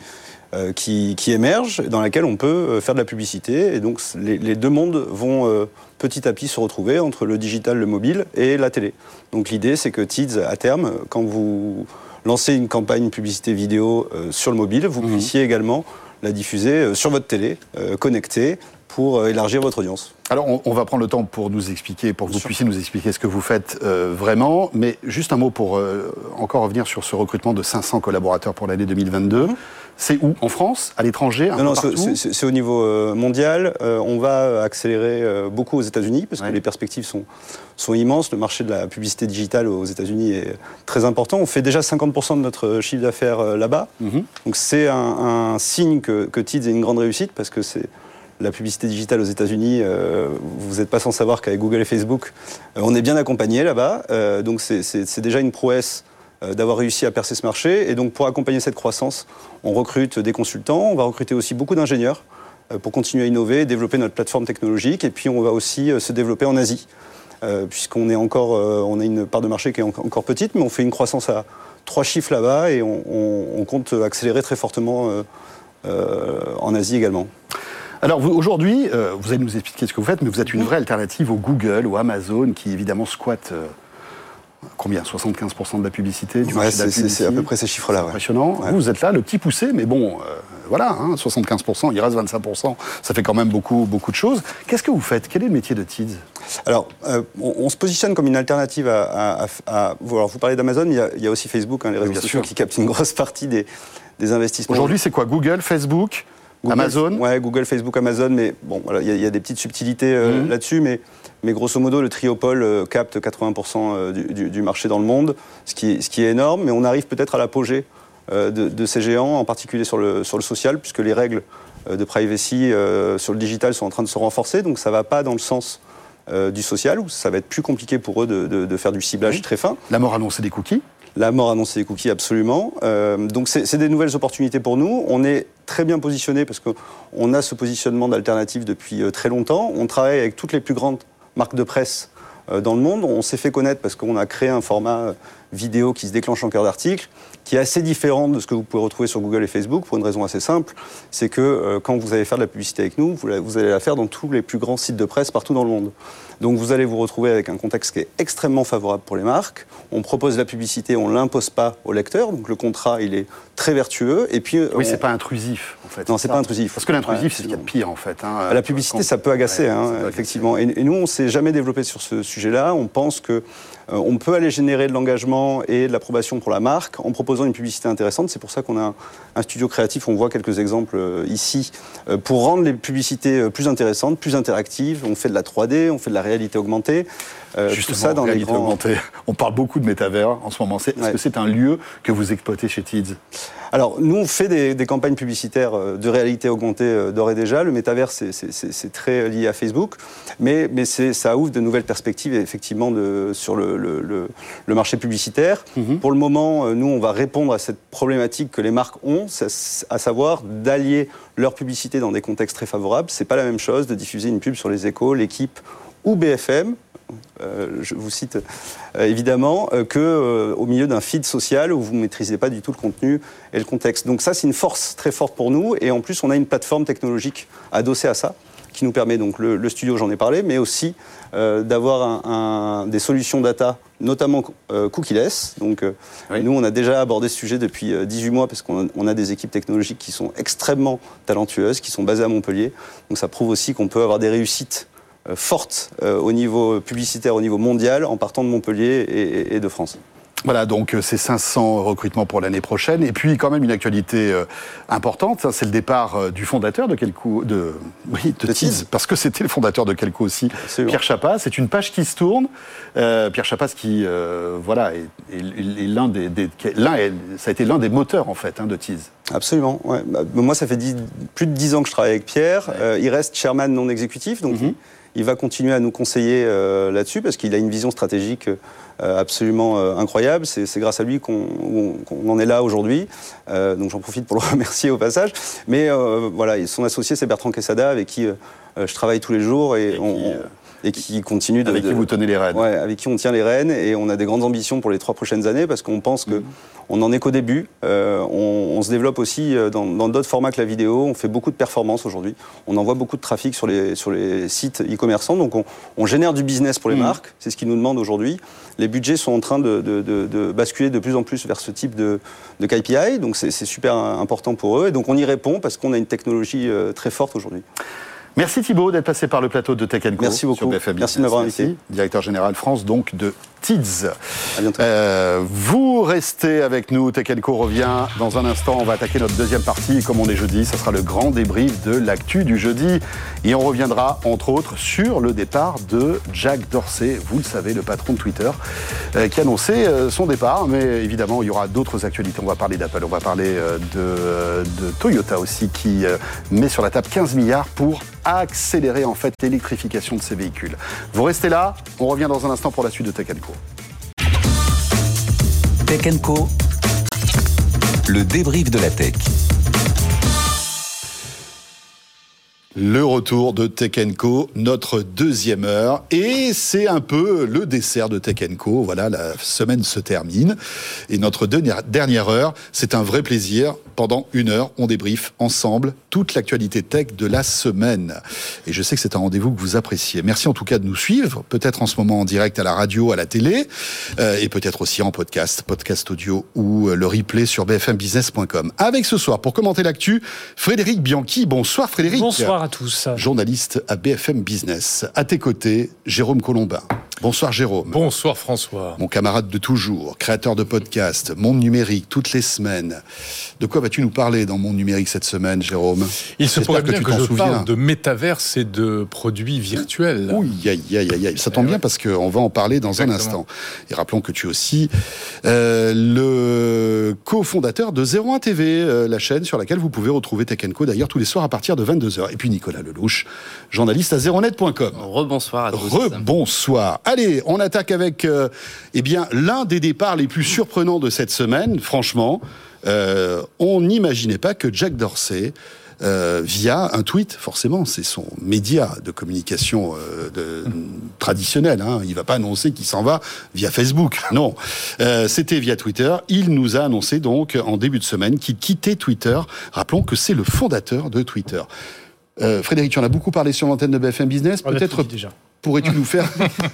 émergent, dans lesquelles on peut faire de la publicité. Et donc les deux mondes vont petit à petit se retrouver entre le digital, le mobile et la télé. Donc l'idée, c'est que Tids, à terme, quand vous lancez une campagne publicité vidéo sur le mobile, vous puissiez également la diffuser sur votre télé, connectée, pour élargir votre audience. Alors, on va prendre le temps pour nous expliquer, pour que vous puissiez nous expliquer ce que vous faites vraiment. Mais juste un mot pour encore revenir sur ce recrutement de 500 collaborateurs pour l'année 2022. C'est où? En France? À l'étranger? Non, c'est au niveau mondial. On va accélérer beaucoup aux États-Unis, parce que les perspectives sont immenses. Le marché de la publicité digitale aux États-Unis est très important. On fait déjà 50% de notre chiffre d'affaires là-bas. Donc c'est un signe que Tids est une grande réussite, parce que c'est la publicité digitale aux États-Unis, vous n'êtes pas sans savoir qu'avec Google et Facebook, on est bien accompagné là-bas. Donc c'est déjà une prouesse d'avoir réussi à percer ce marché. Et donc pour accompagner cette croissance, on recrute des consultants, on va recruter aussi beaucoup d'ingénieurs pour continuer à innover, développer notre plateforme technologique. Et puis on va aussi se développer en Asie, puisqu'on est on a une part de marché qui est encore petite, mais on fait une croissance à 3 chiffres là-bas et on compte accélérer très fortement en Asie également. Alors aujourd'hui, vous allez nous expliquer ce que vous faites, mais vous êtes une vraie alternative au Google, au Amazon, qui évidemment squattent combien, 75% de la publicité du marché de la publicité. C'est à peu près ces chiffres-là. C'est impressionnant. Ouais. Vous êtes là, le petit poussé, mais bon, voilà, 75%, il reste 25%, ça fait quand même beaucoup de choses. Qu'est-ce que vous faites? Quel est le métier de Tids? Alors, on se positionne comme une alternative alors, vous parlez d'Amazon, il y a aussi Facebook, les réseaux sociaux qui captent une grosse partie des investissements. Aujourd'hui, c'est quoi? Google, Facebook, Amazon? Ouais, Google, Facebook, Amazon, mais bon, voilà, il y a des petites subtilités là-dessus, mais grosso modo, le triopole capte 80% du marché dans le monde, ce qui est énorme, mais on arrive peut-être à l'apogée de ces géants, en particulier sur le social, puisque les règles de privacy sur le digital sont en train de se renforcer, donc ça ne va pas dans le sens du social, où ça va être plus compliqué pour eux de faire du ciblage très fin. La mort annoncée des cookies? La mort annoncée des cookies, absolument. Donc c'est des nouvelles opportunités pour nous. On est très bien positionné parce qu'on a ce positionnement d'alternative depuis très longtemps. On travaille avec toutes les plus grandes marques de presse dans le monde. On s'est fait connaître parce qu'on a créé un format vidéo qui se déclenche en cœur d'article, qui est assez différent de ce que vous pouvez retrouver sur Google et Facebook, pour une raison assez simple, c'est que quand vous allez faire de la publicité avec nous, vous allez la faire dans tous les plus grands sites de presse partout dans le monde. Donc vous allez vous retrouver avec un contexte qui est extrêmement favorable pour les marques. On propose la publicité, on ne l'impose pas au lecteur, donc le contrat, il est très vertueux. Et puis, oui, c'est pas intrusif, en fait. Non, c'est pas intrusif. Parce que l'intrusif, c'est ce qu'il y a de pire, en fait. La publicité, ça peut agacer, effectivement. Et nous, on ne s'est jamais développé sur ce sujet-là. On pense que on peut aller générer de l'engagement et de l'approbation pour la marque en proposant une publicité intéressante. C'est pour ça qu'on a un studio créatif, on voit quelques exemples ici, pour rendre les publicités plus intéressantes, plus interactives. On fait de la 3D, on fait de la réalité augmentée. Justement, tout ça dans réalité augmentée. On parle beaucoup de métavers en ce moment. Est-ce que c'est un lieu que vous exploitez chez Tids? Alors, nous, on fait des campagnes publicitaires de réalité augmentée d'ores et déjà. Le métavers, c'est très lié à Facebook. Mais ça ouvre de nouvelles perspectives, effectivement, sur le marché publicitaire. Pour le moment, nous, on va répondre à cette problématique que les marques ont, à savoir d'allier leur publicité dans des contextes très favorables. C'est pas la même chose de diffuser une pub sur Les Échos, L'Équipe ou BFM. Je vous cite évidemment, qu'au milieu d'un feed social où vous ne maîtrisez pas du tout le contenu et le contexte. Donc ça, c'est une force très forte pour nous. Et en plus, on a une plateforme technologique adossée à ça, qui nous permet donc le studio, j'en ai parlé, mais aussi d'avoir des solutions data, notamment cookieless. Donc, nous, on a déjà abordé ce sujet depuis 18 mois parce qu'on a des équipes technologiques qui sont extrêmement talentueuses, qui sont basées à Montpellier. Donc, ça prouve aussi qu'on peut avoir des réussites fortes au niveau publicitaire, au niveau mondial, en partant de Montpellier et de France. Voilà, donc c'est 500 recrutements pour l'année prochaine. Et puis, quand même, une actualité importante, c'est le départ du fondateur de Kelco, de Teads, parce que c'était le fondateur de Kelco aussi, absolument. Pierre Chapas. C'est une page qui se tourne. Pierre Chapas qui, ça a été l'un des moteurs, en fait, de Teads. Absolument. Ouais. Moi, ça fait plus de 10 ans que je travaille avec Pierre. Il reste chairman non exécutif, donc il va continuer à nous conseiller là-dessus parce qu'il a une vision stratégique absolument incroyable. C'est grâce à lui qu'on en est là aujourd'hui. Donc j'en profite pour le remercier au passage. Mais son associé, c'est Bertrand Quesada, avec qui je travaille tous les jours et qui continue avec qui vous tenez les rênes. Ouais, avec qui on tient les rênes et on a des grandes ambitions pour les 3 prochaines années parce qu'on pense qu'on n'en est qu'au début. On se développe aussi dans d'autres formats que la vidéo. On fait beaucoup de performances aujourd'hui. On envoie beaucoup de trafic sur les sites e-commerçants. Donc on génère du business pour les marques. C'est ce qu'ils nous demandent aujourd'hui. Les budgets sont en train de basculer de plus en plus vers ce type de KPI. Donc c'est super important pour eux. Et donc on y répond parce qu'on a une technologie très forte aujourd'hui. Merci Thibaut d'être passé par le plateau de Tech & Co. Merci beaucoup. Merci de m'avoir invité. Directeur général France donc de Teads. À bientôt. Vous restez avec nous. Tech & Co revient dans un instant. On va attaquer notre deuxième partie. Et comme on est jeudi, ça sera le grand débrief de l'actu du jeudi. Et on reviendra entre autres sur le départ de Jack Dorsey. Vous le savez, le patron de Twitter qui a annoncé son départ. Mais évidemment, il y aura d'autres actualités. On va parler d'Apple. On va parler de Toyota aussi qui met sur la table 15 milliards pour accélérer en fait l'électrification de ces véhicules. Vous restez là, on revient dans un instant pour la suite de Tech & Co. Tech & Co, le débrief de la tech. Le retour de Tech & Co, notre deuxième heure. Et c'est un peu le dessert de Tech & Co. Voilà, la semaine se termine. Et notre dernière heure, c'est un vrai plaisir. Pendant 1 heure, on débriefe ensemble toute l'actualité tech de la semaine. Et je sais que c'est un rendez-vous que vous appréciez. Merci en tout cas de nous suivre, peut-être en ce moment en direct à la radio, à la télé, et peut-être aussi en podcast audio ou le replay sur bfmbusiness.com. Avec ce soir, pour commenter l'actu, Frédéric Bianchi. Bonsoir Frédéric. Bonsoir à tous. Journaliste à BFM Business. À tes côtés, Jérôme Colombin. Bonsoir Jérôme. Bonsoir François. Mon camarade de toujours, créateur de podcasts, Monde Numérique, toutes les semaines. De quoi vas-tu nous parler dans Monde Numérique cette semaine, Jérôme ? Il se pourrait bien que je parle de métaverse et de produits virtuels. Oui, ça tombe bien parce qu'on va en parler dans un instant. Et rappelons que tu es aussi le cofondateur de 01 TV, la chaîne sur laquelle vous pouvez retrouver Tech & Co d'ailleurs tous les soirs à partir de 22h. Et puis Nicolas Lelouch, journaliste à zeronet.com. Rebonsoir à tous. Rebonsoir. Allez, on attaque avec l'un des départs les plus surprenants de cette semaine, franchement. On n'imaginait pas que Jack Dorsey, via un tweet, forcément, c'est son média de communication traditionnel, il ne va pas annoncer qu'il s'en va via Facebook, non. C'était via Twitter. Il nous a annoncé donc en début de semaine qu'il quittait Twitter. Rappelons que c'est le fondateur de Twitter. Frédéric, tu en as beaucoup parlé sur l'antenne de BFM Business. Peut-être déjà. Pourrais-tu nous faire...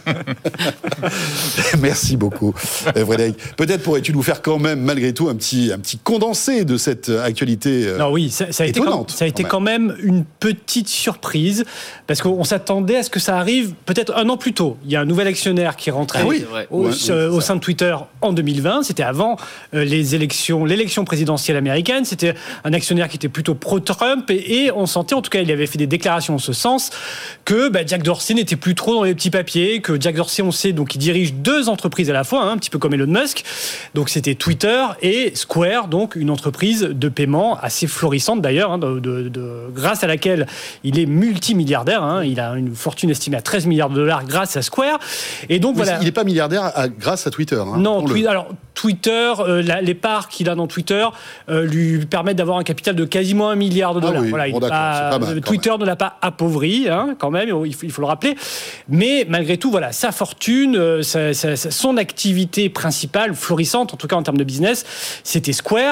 Merci beaucoup, Frédéric. Peut-être pourrais-tu nous faire quand même, malgré tout, un petit condensé de cette actualité étonnante. Ça a été quand même une petite surprise, parce qu'on s'attendait à ce que ça arrive peut-être 1 an plus tôt. Il y a un nouvel actionnaire qui est rentré au sein de Twitter en 2020. C'était avant l'élection présidentielle américaine. C'était un actionnaire qui était plutôt pro-Trump, et on sentait, en tout cas, il avait fait des déclarations en ce sens, que Jack Dorsey n'était plus trop dans les petits papiers, que Jack Dorsey, on sait, donc il dirige 2 entreprises à la fois, un petit peu comme Elon Musk. Donc c'était Twitter et Square, donc une entreprise de paiement assez florissante d'ailleurs, grâce à laquelle il est multimilliardaire. Il a une fortune estimée à 13 milliards de dollars grâce à Square. Et donc voilà. Il n'est pas milliardaire grâce à Twitter. Non, alors Twitter, les parts qu'il a dans Twitter lui permettent d'avoir un capital de quasiment 1 milliard de dollars. C'est pas mal, Twitter ne l'a pas appauvri, quand même, il faut le rappeler. Mais malgré tout, voilà, sa fortune, son activité principale, florissante, en tout cas en termes de business, c'était Square.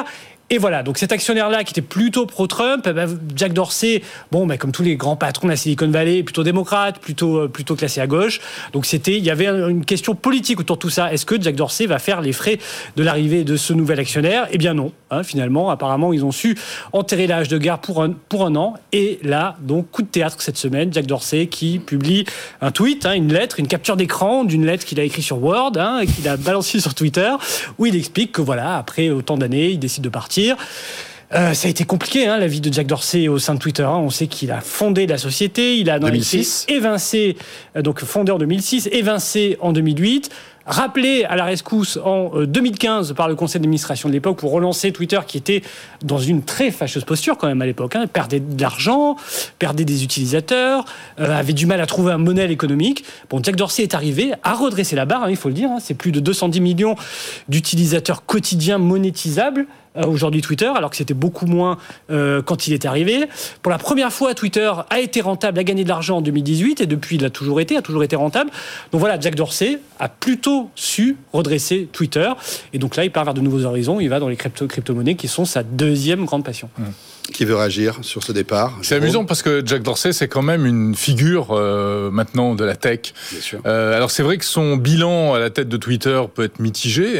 Et voilà, donc cet actionnaire-là qui était plutôt pro-Trump, Jack Dorsey, comme tous les grands patrons de la Silicon Valley, plutôt démocrate, plutôt classé à gauche. Donc il y avait une question politique autour de tout ça. Est-ce que Jack Dorsey va faire les frais de l'arrivée de ce nouvel actionnaire ? Eh bien non, finalement, apparemment, ils ont su enterrer l'âge de guerre pour un an. Et là, donc, coup de théâtre cette semaine, Jack Dorsey qui publie un tweet, une lettre, une capture d'écran d'une lettre qu'il a écrite sur Word, et qu'il a balancée sur Twitter, où il explique que voilà, après autant d'années, il décide de partir. Ça a été compliqué, la vie de Jack Dorsey au sein de Twitter. On sait qu'il a fondé la société, il a été évincé, donc fondé en 2006, évincé en 2008, rappelé à la rescousse en 2015 par le conseil d'administration de l'époque pour relancer Twitter, qui était dans une très fâcheuse posture quand même à l'époque. Perdait de l'argent, perdait des utilisateurs, avait du mal à trouver un modèle économique. Jack Dorsey est arrivé, a redressé la barre, il faut le dire. C'est plus de 210 millions d'utilisateurs quotidiens monétisables aujourd'hui Twitter, alors que c'était beaucoup moins quand il est arrivé. Pour la première fois, Twitter a été rentable, a gagné de l'argent en 2018, et depuis, il a toujours été rentable. Donc voilà, Jack Dorsey a plutôt su redresser Twitter, et donc là, il part vers de nouveaux horizons, il va dans les crypto-monnaies, qui sont sa deuxième grande passion. Qui veut réagir sur ce départ ? C'est amusant parce que Jack Dorsey, c'est quand même une figure maintenant de la tech. Bien sûr. Alors c'est vrai que son bilan à la tête de Twitter peut être mitigé.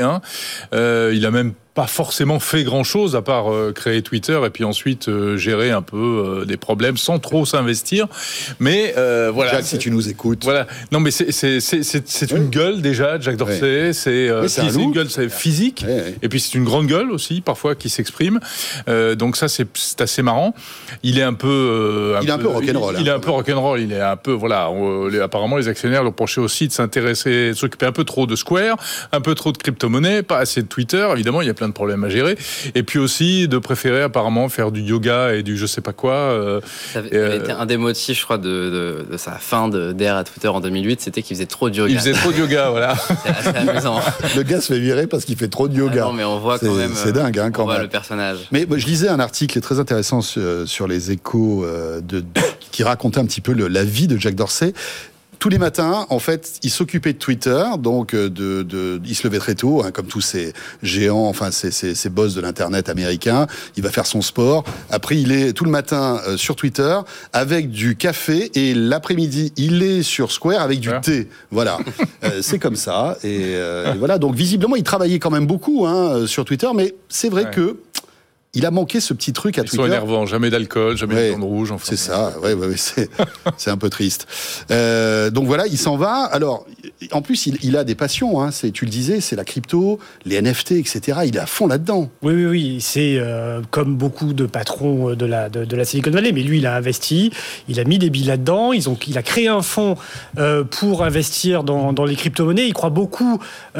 Il a même pas forcément fait grand-chose à part créer Twitter et puis ensuite gérer un peu des problèmes sans trop s'investir. Mais voilà. Jack, si tu nous écoutes. Voilà. Non, mais c'est une gueule déjà, Jack Dorsey. C'est une gueule physique. Et puis c'est une grande gueule aussi, parfois, qui s'exprime. Donc ça, c'est assez marrant. Il est un peu... il est un peu rock'n'roll. Il est un peu rock'n'roll. Il est un peu... Voilà. Apparemment, les actionnaires lui ont reproché aussi de s'occuper un peu trop de Square, un peu trop de crypto-monnaie, pas assez de Twitter. Évidemment, il y a plein de problèmes à gérer. Et puis aussi de préférer apparemment faire du yoga et du je sais pas quoi. Ça avait été un des motifs, je crois, de sa fin d'ère à Twitter en 2008, c'était qu'il faisait trop de yoga. Il faisait trop de yoga, voilà. C'est assez amusant. Le gars se fait virer parce qu'il fait trop de yoga. Non, mais on voit quand même. C'est dingue, quand on voit même. Le personnage. Mais je lisais un article très intéressant sur les Échos qui racontait un petit peu la vie de Jack Dorsey. Tous les matins, en fait, il s'occupait de Twitter, donc il se levait très tôt, comme tous ces géants, enfin ces boss de l'internet américain. Il va faire son sport. Après, il est tout le matin sur Twitter avec du café, et l'après-midi, il est sur Square avec du thé. Voilà, c'est comme ça. Et voilà. Donc visiblement, il travaillait quand même beaucoup sur Twitter, mais c'est vrai que il a manqué ce petit truc à Twitter. Ils sont énervants, jamais d'alcool, jamais de viande rouge. Enfin, c'est ça, c'est un peu triste. Donc voilà, il s'en va. Alors, en plus, il a des passions. Tu le disais, c'est la crypto, les NFT, etc. Il est à fond là-dedans. Oui. C'est comme beaucoup de patrons de la Silicon Valley, mais lui, il a investi, il a mis des billes là-dedans. Il a créé un fonds pour investir dans les crypto-monnaies. Il croit beaucoup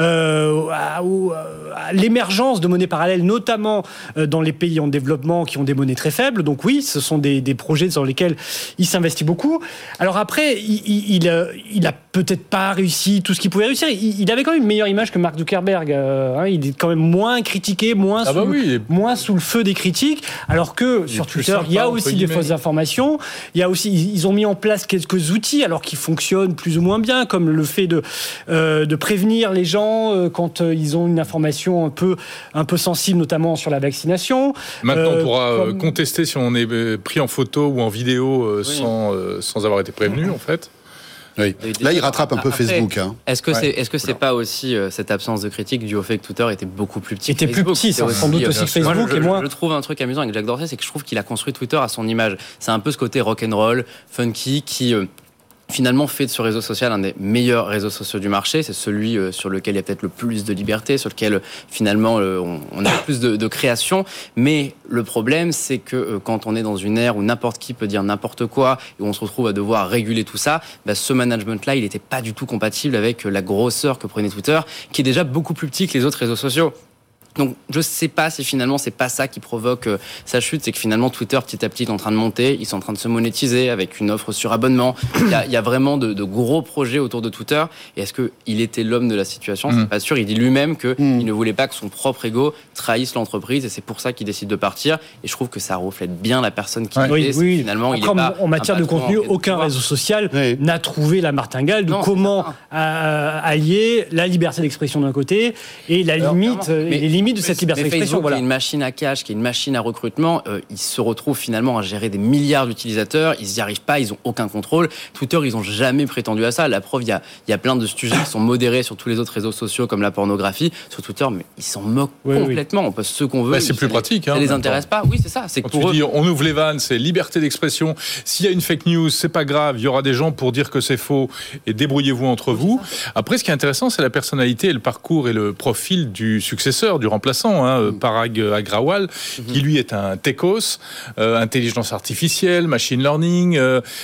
à l'émergence de monnaies parallèles, notamment dans les pays en développement qui ont des monnaies très faibles. Donc oui, ce sont des projets dans lesquels il s'investit beaucoup. Alors après, il a peut-être pas réussi tout ce qu'il pouvait réussir. Il avait quand même une meilleure image que Mark Zuckerberg. Il est quand même moins critiqué, moins sous le feu des critiques. Alors que sur Twitter, il y a aussi des fausses informations. Ils ont mis en place quelques outils, alors qui fonctionnent plus ou moins bien, comme le fait de prévenir les gens quand ils ont une information un peu sensible, notamment sur la vaccination. Maintenant, on pourra contester si on est pris en photo ou en vidéo sans avoir été prévenu, en fait. Oui. Là, il rattrape un peu Facebook. Est-ce que c'est pas aussi cette absence de critique dû au fait que Twitter était beaucoup plus petit? Était plus petit, sans doute aussi Facebook. Je trouve un truc amusant avec Jack Dorsey, c'est que je trouve qu'il a construit Twitter à son image. C'est un peu ce côté rock'n'roll, funky, qui finalement fait de ce réseau social un des meilleurs réseaux sociaux du marché. C'est celui sur lequel il y a peut-être le plus de liberté, sur lequel finalement on a le plus de création. Mais le problème, c'est que quand on est dans une ère où n'importe qui peut dire n'importe quoi et où on se retrouve à devoir réguler tout ça, ce management-là, il n'était pas du tout compatible avec la grosseur que prenait Twitter, qui est déjà beaucoup plus petit que les autres réseaux sociaux. Donc, je sais pas si finalement c'est pas ça qui provoque sa chute, c'est que finalement Twitter petit à petit est en train de monter, ils sont en train de se monétiser avec une offre sur abonnement. Il y a vraiment de gros projets autour de Twitter. Et est-ce que il était l'homme de la situation? C'est pas sûr. Il dit lui-même que il ne voulait pas que son propre ego trahisse l'entreprise, et c'est pour ça qu'il décide de partir. Et je trouve que ça reflète bien la personne qui est. Finalement, il est pas en matière de contenu, aucun réseau social n'a trouvé la martingale de comment allier la liberté d'expression d'un côté et la limite limites de cette liberté d'expression. Facebook, qui est une machine à cash, qui est une machine à recrutement, ils se retrouvent finalement à gérer des milliards d'utilisateurs. Ils n'y arrivent pas, ils n'ont aucun contrôle. Twitter, ils n'ont jamais prétendu à ça. La preuve, il y a plein de sujets qui sont modérés sur tous les autres réseaux sociaux, comme la pornographie. Sur Twitter, mais ils s'en moquent complètement. On poste ce qu'on veut. C'est plus pratique. Ça les intéresse pas. Oui, c'est ça. C'est quand tu dis, on ouvre les vannes, c'est liberté d'expression. S'il y a une fake news, c'est pas grave. Il y aura des gens pour dire que c'est faux et débrouillez-vous entre vous. Après, ce qui est intéressant, c'est la personnalité et le parcours et le profil du successeur, du remplaçant, Parag Agrawal, qui lui est un techos, intelligence artificielle, machine learning,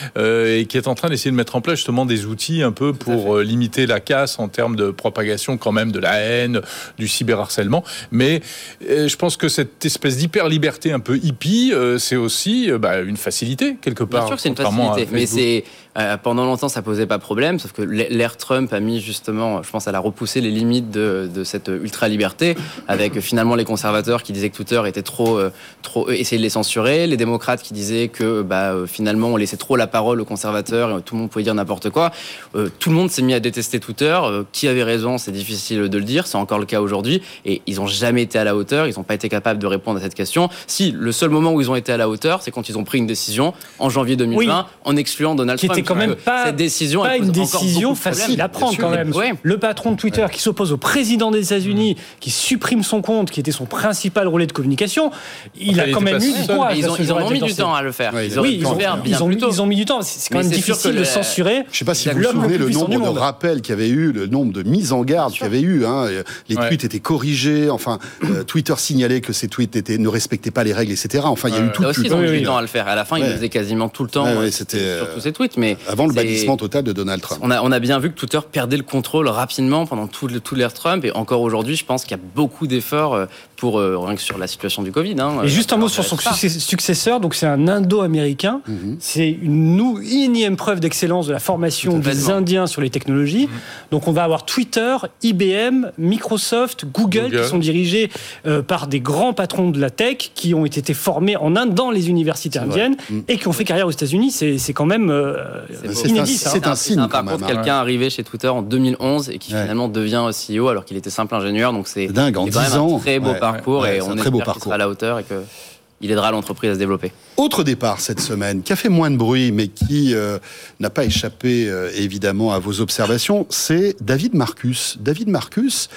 et qui est en train d'essayer de mettre en place justement des outils un peu pour limiter la casse en termes de propagation quand même de la haine, du cyberharcèlement. Mais je pense que cette espèce d'hyper-liberté un peu hippie, c'est aussi une facilité quelque part. Bien sûr que c'est une facilité, mais c'est pendant longtemps ça posait pas problème, sauf que l'ère Trump a mis justement, je pense, elle a repoussé les limites de cette ultra-liberté, avec finalement les conservateurs qui disaient que Twitter était trop essayer de les censurer, les démocrates qui disaient que finalement on laissait trop la parole aux conservateurs et tout le monde pouvait dire n'importe quoi. Tout le monde s'est mis à détester Twitter. Qui avait raison, c'est difficile de le dire, c'est encore le cas aujourd'hui, et ils n'ont jamais été à la hauteur, ils n'ont pas été capables de répondre à cette question. Si, le seul moment où ils ont été à la hauteur, c'est quand ils ont pris une décision en janvier 2020 en excluant Donald Trump. Qui était quand même cette décision, pas une décision facile à prendre quand même. Ouais. Le patron de Twitter qui s'oppose au président des États-Unis, qui supprime son compte, qui était son principal relais de communication, il a quand même eu du courage. Ils ont mis du temps à le faire. Ils ont mis du temps. C'est quand même difficile de censurer. Je ne sais pas si vous vous souvenez le nombre de rappels qu'il y avait eu, le nombre de mises en garde qu'il y avait eu. Les tweets étaient corrigés. Enfin, Twitter signalait que ces tweets ne respectaient pas les règles, etc. Enfin, il y a eu tout. Ils ont mis du temps à le faire. À la fin, ils le faisaient quasiment tout le temps sur tous ces tweets. Mais avant le bannissement total de Donald Trump. On a bien vu que Twitter perdait le contrôle rapidement pendant tout l'ère Trump, et encore aujourd'hui, je pense qu'il y a beaucoup d'efforts pour rien que sur la situation du Covid. Et juste un mot sur son successeur. Donc c'est un Indo-américain. C'est une énième preuve d'excellence de la formation des Indiens sur les technologies. Donc on va avoir Twitter, IBM, Microsoft, Google. Qui sont dirigés par des grands patrons de la tech qui ont été formés en Inde dans les universités indiennes et qui ont fait carrière aux États-Unis. C'est quand même inédit. C'est un signe. C'est un parcours de quelqu'un arrivé chez Twitter en 2011 et qui finalement devient CEO alors qu'il était simple ingénieur. Donc c'est dingue, en 10 ans. Un très beau parcours et on espère qu'il sera à la hauteur et qu'il aidera l'entreprise à se développer. Autre départ cette semaine, qui a fait moins de bruit, mais qui n'a pas échappé évidemment à vos observations, c'est David Marcus. David Marcus,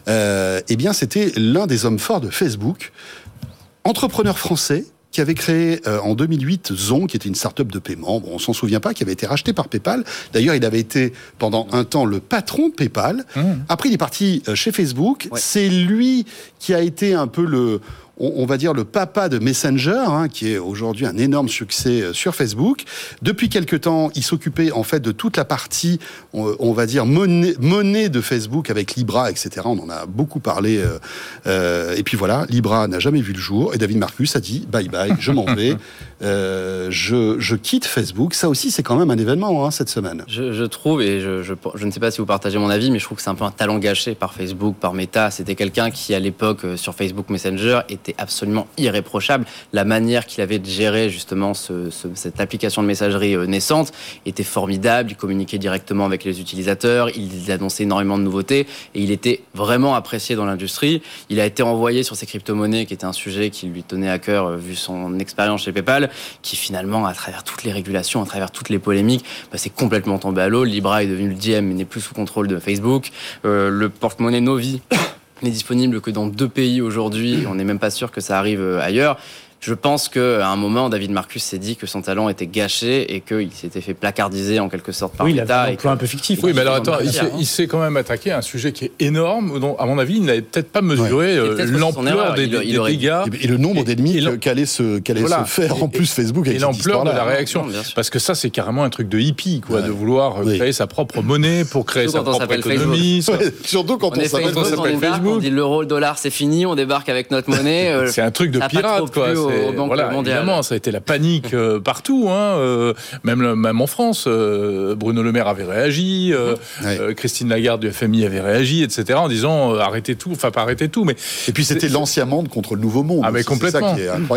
c'était l'un des hommes forts de Facebook, entrepreneur français, qui avait créé en 2008 Zon, qui était une start-up de paiement. Bon, on s'en souvient pas, qui avait été racheté par PayPal. D'ailleurs, il avait été pendant un temps le patron de PayPal. Après, il est parti chez Facebook. C'est lui qui a été un peu on va dire le papa de Messenger, qui est aujourd'hui un énorme succès sur Facebook. Depuis quelque temps, il s'occupait en fait de toute la partie, on va dire monnaie de Facebook avec Libra, etc. On en a beaucoup parlé. Et puis voilà, Libra n'a jamais vu le jour. Et David Marcus a dit bye bye, je m'en vais, je quitte Facebook. Ça aussi, c'est quand même un événement cette semaine. Je trouve, et je ne sais pas si vous partagez mon avis, mais je trouve que c'est un peu un talent gâché par Facebook, par Meta. C'était quelqu'un qui, à l'époque, sur Facebook Messenger, était absolument irréprochable. La manière qu'il avait de gérer justement cette application de messagerie naissante était formidable. Il communiquait directement avec les utilisateurs, il annonçait énormément de nouveautés et il était vraiment apprécié dans l'industrie. Il a été envoyé sur ces crypto-monnaies, qui était un sujet qui lui tenait à cœur vu son expérience chez PayPal, qui finalement, à travers toutes les régulations, à travers toutes les polémiques, c'est complètement tombé à l'eau. Libra est devenu le GM, mais n'est plus sous contrôle de Facebook. Le porte-monnaie Novi n'est disponible que dans 2 pays aujourd'hui. On n'est même pas sûr que ça arrive ailleurs. Je pense qu'à un moment, David Marcus s'est dit que son talent était gâché et qu'il s'était fait placardiser en quelque sorte par l'État. Il a un emploi un peu fictif. Oui, mais alors attends, il s'est quand même attaqué à un sujet qui est énorme, dont, à mon avis, il n'avait peut-être pas mesuré l'ampleur des dégâts. Et le nombre d'ennemis qu'allait se faire en plus Facebook avec et l'ampleur de la réaction. Parce que ça, c'est carrément un truc de hippie, de vouloir créer sa propre monnaie pour créer sa propre économie. Surtout quand on s'appelle Facebook. On dit l'euro, le dollar, c'est fini, on débarque avec notre monnaie. C'est un truc de pirate, quoi. Évidemment, ça a été la panique partout, même en France. Bruno Le Maire avait réagi, Christine Lagarde du FMI avait réagi, etc., en disant arrêtez tout, enfin pas arrêtez tout, mais et puis c'était l'ancien monde contre le nouveau monde. Mais complètement. C'est ça qui est incroyable.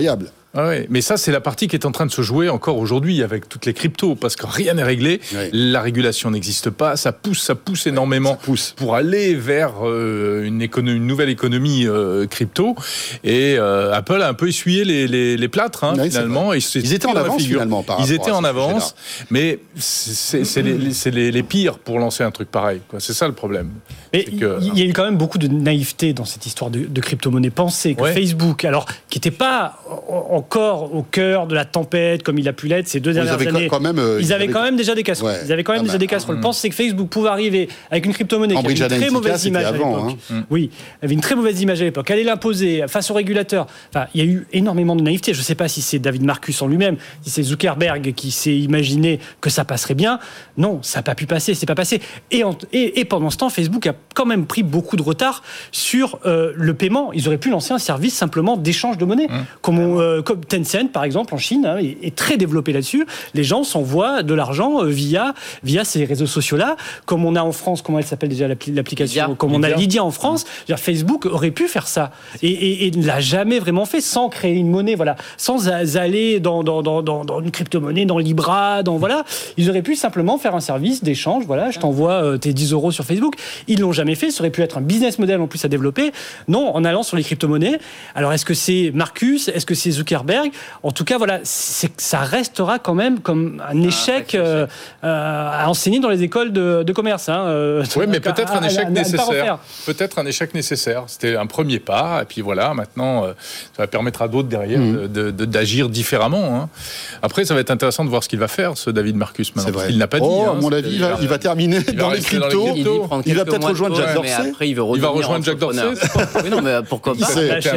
Ah ouais, mais ça, c'est la partie qui est en train de se jouer encore aujourd'hui avec toutes les cryptos, parce que rien n'est réglé, la régulation n'existe pas, ça pousse énormément pour aller vers une nouvelle économie crypto, et Apple a un peu essuyé les plâtres, finalement. Ils étaient en avance, finalement. Ils étaient en avance, mais c'est les pires pour lancer un truc pareil, quoi. C'est ça le problème. Mais il y a eu quand même beaucoup de naïveté dans cette histoire de crypto-monnaie. Pensez que Facebook, alors qui n'était pas encore au cœur de la tempête comme il a pu l'être ces 2 dernières années, ils avaient quand même déjà des casseroles. Ils avaient quand même déjà des casseroles. Pensez que Facebook pouvait arriver avec une crypto-monnaie qui avait une très mauvaise image à l'époque. Oui, avait une très mauvaise image à l'époque. Allait l'imposer face aux régulateurs. Enfin, il y a eu énormément de naïveté. Je ne sais pas si c'est David Marcus en lui-même, si c'est Zuckerberg qui s'est imaginé que ça passerait bien. Non, ça n'a pas pu passer, c'est pas passé. Et pendant ce temps, Facebook a quand même pris beaucoup de retard sur le paiement. Ils auraient pu lancer un service simplement d'échange de monnaie. Comme Tencent, par exemple, en Chine, est très développé là-dessus. Les gens s'envoient de l'argent via ces réseaux sociaux-là. Comme on a en France, comment elle s'appelle déjà l'application, comme on a Lydia en France, Facebook aurait pu faire ça. Et ne l'a jamais vraiment fait sans créer une monnaie, sans aller dans une crypto-monnaie, dans Libra, voilà. Ils auraient pu simplement faire un service d'échange. Je t'envoie tes 10 € sur Facebook. Ils l'ont jamais fait. Ça aurait pu être un business model en plus à développer. Non, en allant sur les crypto-monnaies. Alors, est-ce que c'est Marcus? Est-ce que c'est Zuckerberg? En tout cas, ça restera quand même comme un échec à enseigner dans les écoles de commerce. Oui, mais peut-être un échec nécessaire. Peut-être un échec nécessaire. C'était un premier pas. Et puis maintenant, ça va permettre à d'autres derrière d'agir différemment. Après, ça va être intéressant de voir ce qu'il va faire, ce David Marcus, maintenant. Parce qu'il n'a pas dit. À mon avis, il va terminer dans les cryptos. Il va peut-être rejoindre Jack Dorsey. Après, il va rejoindre Jack Dorsey. Oui, non, mais pourquoi pas?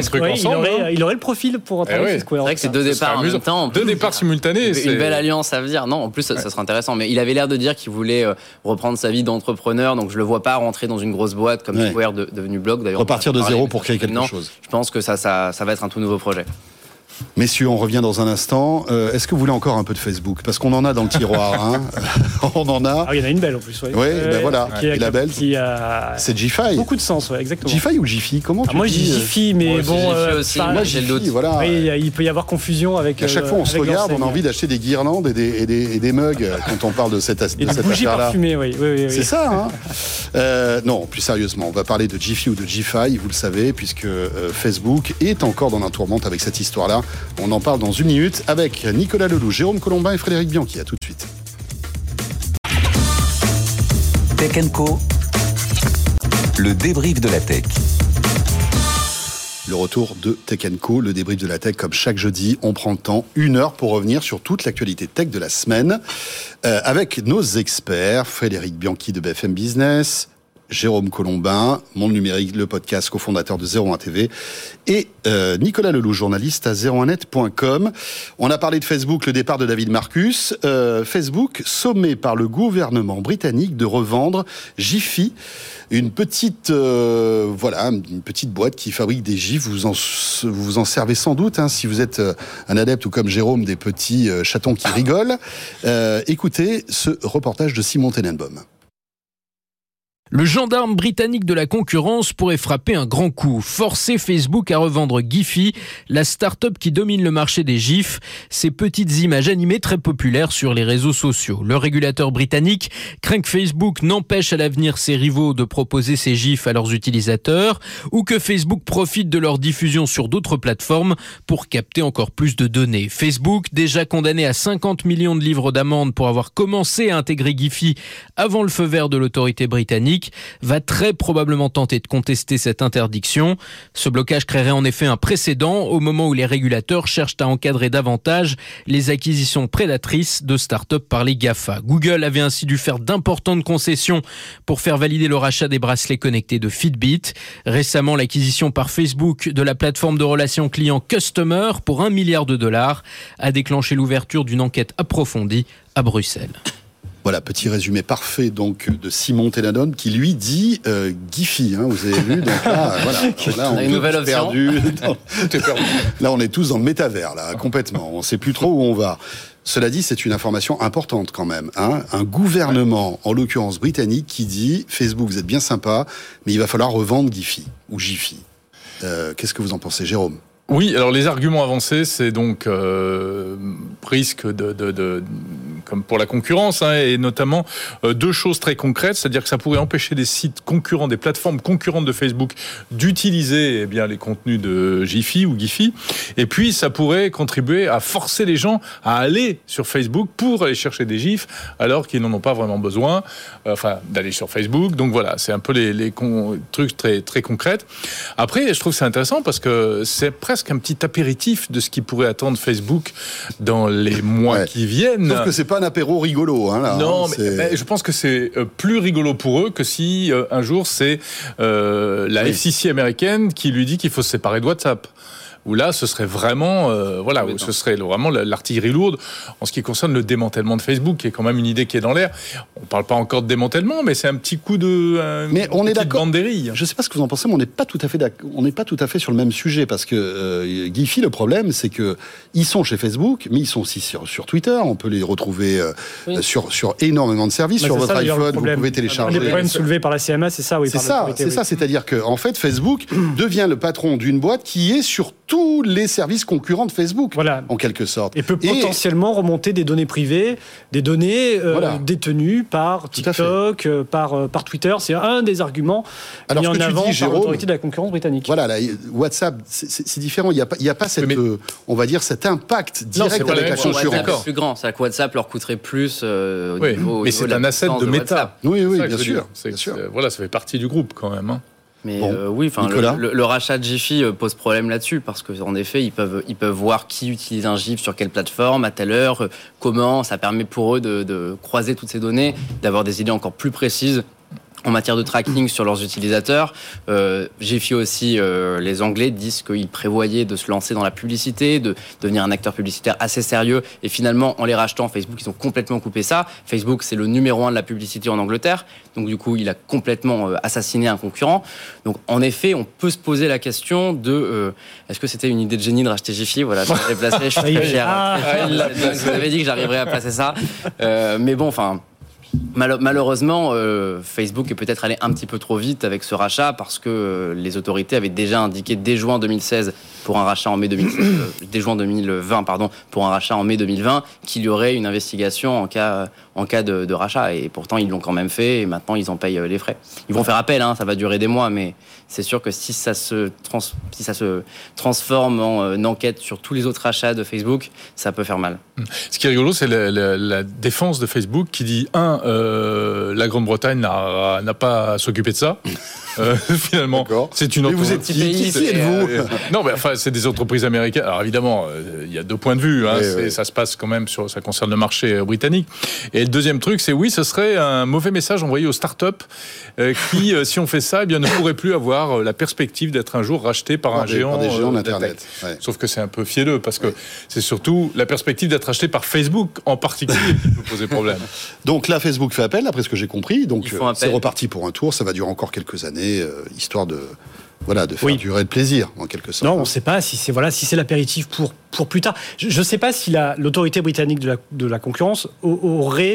Il aurait le profil pour entrer chez Square. C'est vrai que c'est 2 départs en même temps. 2 départs simultanés. Une belle alliance à venir. Non, en plus, ça serait intéressant. Mais il avait l'air de dire qu'il voulait reprendre sa vie d'entrepreneur. Donc, je le vois pas rentrer dans une grosse boîte comme Square devenu Block. D'ailleurs, repartir de zéro pour créer quelque chose. Je pense que ça va être un tout nouveau projet. Messieurs, on revient dans un instant. Est-ce que vous voulez encore un peu de Facebook? Parce qu'on en a dans le tiroir. On en a. Il y en a une belle en plus. Oui, voilà. Et la belle, c'est Giphy. Beaucoup de sens, exactement. Giphy ou Jiffy? Comment tu Moi, je dis Giphy, mais bon. Moi, j'ai le doute. Voilà. Il peut y avoir confusion avec. À chaque fois, on se regarde, on a envie d'acheter des guirlandes et des mugs quand on parle de cette affaire-là. Des bougies parfumées, oui. C'est ça, non, plus sérieusement, on va parler de Giphy ou de Giphy, vous le savez, puisque Facebook est encore dans la tourmente avec cette histoire-là. On en parle dans une minute avec Nicolas Lelouch, Jérôme Colombin et Frédéric Bianchi. À tout de suite. Tech & Co, le débrief de la tech. Le retour de Tech & Co, le débrief de la tech, comme chaque jeudi, on prend le temps, 1 heure pour revenir sur toute l'actualité tech de la semaine, avec nos experts, Frédéric Bianchi de BFM Business, Jérôme Colombin, Monde Numérique, le podcast, cofondateur de 01 TV, et Nicolas Lelouch, journaliste à 01net.com. On a parlé de Facebook, le départ de David Marcus. Facebook, sommé par le gouvernement britannique de revendre Giphy, une petite boîte qui fabrique des gifs. Vous vous en servez sans doute, si vous êtes un adepte ou comme Jérôme des petits chatons qui rigolent. Écoutez ce reportage de Simon Tenenbaum. Le gendarme britannique de la concurrence pourrait frapper un grand coup, forcer Facebook à revendre Giphy, la start-up qui domine le marché des gifs, ces petites images animées très populaires sur les réseaux sociaux. Le régulateur britannique craint que Facebook n'empêche à l'avenir ses rivaux de proposer ces gifs à leurs utilisateurs ou que Facebook profite de leur diffusion sur d'autres plateformes pour capter encore plus de données. Facebook, déjà condamné à 50 millions de livres d'amende pour avoir commencé à intégrer Giphy avant le feu vert de l'autorité britannique, va très probablement tenter de contester cette interdiction. Ce blocage créerait en effet un précédent au moment où les régulateurs cherchent à encadrer davantage les acquisitions prédatrices de start-up par les GAFA. Google avait ainsi dû faire d'importantes concessions pour faire valider le rachat des bracelets connectés de Fitbit. Récemment, l'acquisition par Facebook de la plateforme de relations clients Customer pour $1 milliard a déclenché l'ouverture d'une enquête approfondie à Bruxelles. Voilà, petit résumé parfait donc de Simon Tenenbaum qui lui dit Giphy, vous avez vu, donc là, on a une nouvelle option. Tout est perdu. Là, on est tous dans le métavers, là, complètement. On ne sait plus trop où on va. Cela dit, c'est une information importante quand même. Un gouvernement, en l'occurrence britannique, qui dit Facebook, vous êtes bien sympa, mais il va falloir revendre Giphy ou Giphy. Qu'est-ce que vous en pensez, Jérôme ? Oui, alors les arguments avancés, c'est donc risque comme pour la concurrence, et notamment deux choses très concrètes, c'est-à-dire que ça pourrait empêcher des sites concurrents, des plateformes concurrentes de Facebook d'utiliser les contenus de Giphy ou Giphy, et puis ça pourrait contribuer à forcer les gens à aller sur Facebook pour aller chercher des gifs alors qu'ils n'en ont pas vraiment besoin, d'aller sur Facebook. Donc voilà, c'est un peu les trucs très, très concrets. Après, je trouve que c'est intéressant parce que c'est presque un petit apéritif de ce qui pourrait attendre Facebook dans les mois qui viennent. Sauf que c'est pas un apéro rigolo. Là, non, mais je pense que c'est plus rigolo pour eux que si un jour c'est la FCC américaine qui lui dit qu'il faut se séparer de WhatsApp. Où là, ce serait vraiment, où ce serait vraiment l'artillerie lourde en ce qui concerne le démantèlement de Facebook, qui est quand même une idée qui est dans l'air. On ne parle pas encore de démantèlement, mais c'est un petit coup de mais on est d'accord. Bande dérille. Je ne sais pas ce que vous en pensez, mais on n'est pas tout à fait sur le même sujet, parce que Giphy, le problème, c'est que ils sont chez Facebook, mais ils sont aussi sur Twitter. On peut les retrouver sur énormément de services. Sur votre iPhone, vous pouvez télécharger. Les problèmes soulevés par la CMA, c'est ça, oui. C'est ça. C'est-à-dire que, en fait, Facebook devient le patron d'une boîte qui est sur tous les services concurrents de Facebook, en quelque sorte. Et peut potentiellement remonter des données privées, des données détenues par TikTok, par Twitter. C'est un des arguments mis en avant par l'autorité de la concurrence britannique. Voilà, WhatsApp, c'est différent. Il n'y a pas on va dire, cet impact direct avec la concurrence. C'est plus grand. C'est que WhatsApp leur coûterait plus au niveau. Mais c'est un asset de Meta. Oui, bien sûr. Voilà, ça fait partie du groupe quand même. Mais le rachat de Giphy pose problème là-dessus, parce qu'en effet, ils peuvent voir qui utilise un GIF sur quelle plateforme, à telle heure, comment. Ça permet pour eux de croiser toutes ces données, d'avoir des idées encore plus précises en matière de tracking sur leurs utilisateurs. Giphy aussi, les Anglais disent qu'ils prévoyaient de se lancer dans la publicité, de devenir un acteur publicitaire assez sérieux. Et finalement, en les rachetant, Facebook, ils ont complètement coupé ça. Facebook, c'est le numéro 1 de la publicité en Angleterre. Donc du coup, il a complètement assassiné un concurrent. Donc en effet, on peut se poser la question de est-ce que c'était une idée de génie de racheter Giphy ? Voilà, je l'ai placé, je suis très fier. Vous avez dit que j'arriverais à placer ça. Mais bon, malheureusement, Facebook est peut-être allé un petit peu trop vite avec ce rachat, parce que les autorités avaient déjà indiqué dès juin 2016 pour un rachat en mai 2020 pour un rachat en mai 2020 qu'il y aurait une investigation en cas de rachat, et pourtant ils l'ont quand même fait, et maintenant ils en payent les frais. Ils vont faire appel, ça va durer des mois, mais c'est sûr que si ça se transforme en enquête sur tous les autres rachats de Facebook, ça peut faire mal. Ce qui est rigolo, c'est la défense de Facebook qui dit la Grande-Bretagne n'a pas à s'occuper de ça. Finalement, c'est une entreprise. Mais vous êtes qui êtes-vous ? Non, mais c'est des entreprises américaines. Alors évidemment, il y a deux points de vue. Ça se passe quand même ça concerne le marché britannique. Et le deuxième truc, ce serait un mauvais message envoyé aux startups qui, si on fait ça, ne pourraient plus avoir la perspective d'être un jour racheté par un géant des géants d'Internet. Sauf que c'est un peu fielleux, parce que c'est surtout la perspective d'être acheté par Facebook en particulier qui peut poser problème. Donc là, Facebook fait appel, après ce que j'ai compris. Donc c'est reparti pour un tour. Ça va durer encore quelques années, histoire de faire durer le plaisir, en quelque sorte. Non, on ne sait pas si c'est l'apéritif pour plus tard. Je ne sais pas si l'autorité britannique de la concurrence aurait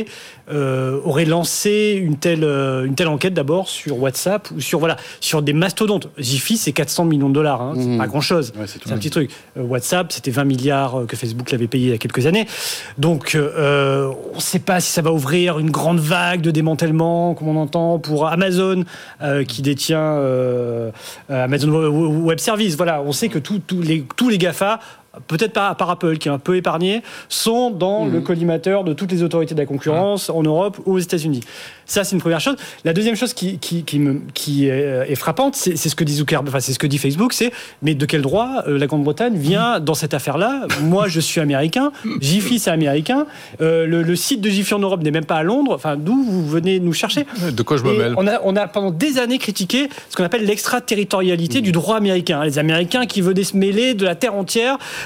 lancé une telle enquête d'abord sur WhatsApp ou sur des mastodontes. Giphy, c'est 400 millions de dollars, c'est pas grand-chose. C'est un petit truc. WhatsApp, c'était 20 milliards que Facebook l'avait payé il y a quelques années. Donc, on ne sait pas si ça va ouvrir une grande vague de démantèlement, comme on entend, pour Amazon, qui détient Amazon Web Services. Voilà, on sait que tous les GAFA, peut-être par Apple, qui est un peu épargné, sont dans le collimateur de toutes les autorités de la concurrence en Europe ou aux États-Unis. Ça, c'est une première chose. La deuxième chose qui est frappante, c'est ce que dit Zuckerberg, c'est ce que dit Facebook, mais de quel droit la Grande-Bretagne vient dans cette affaire-là ? Moi, je suis américain, Giphy, c'est américain, le site de Giphy en Europe n'est même pas à Londres, d'où vous venez nous chercher ? De quoi je me mêle ? On a pendant des années critiqué ce qu'on appelle l'extraterritorialité du droit américain. Les Américains qui venaient se mêler de la terre entière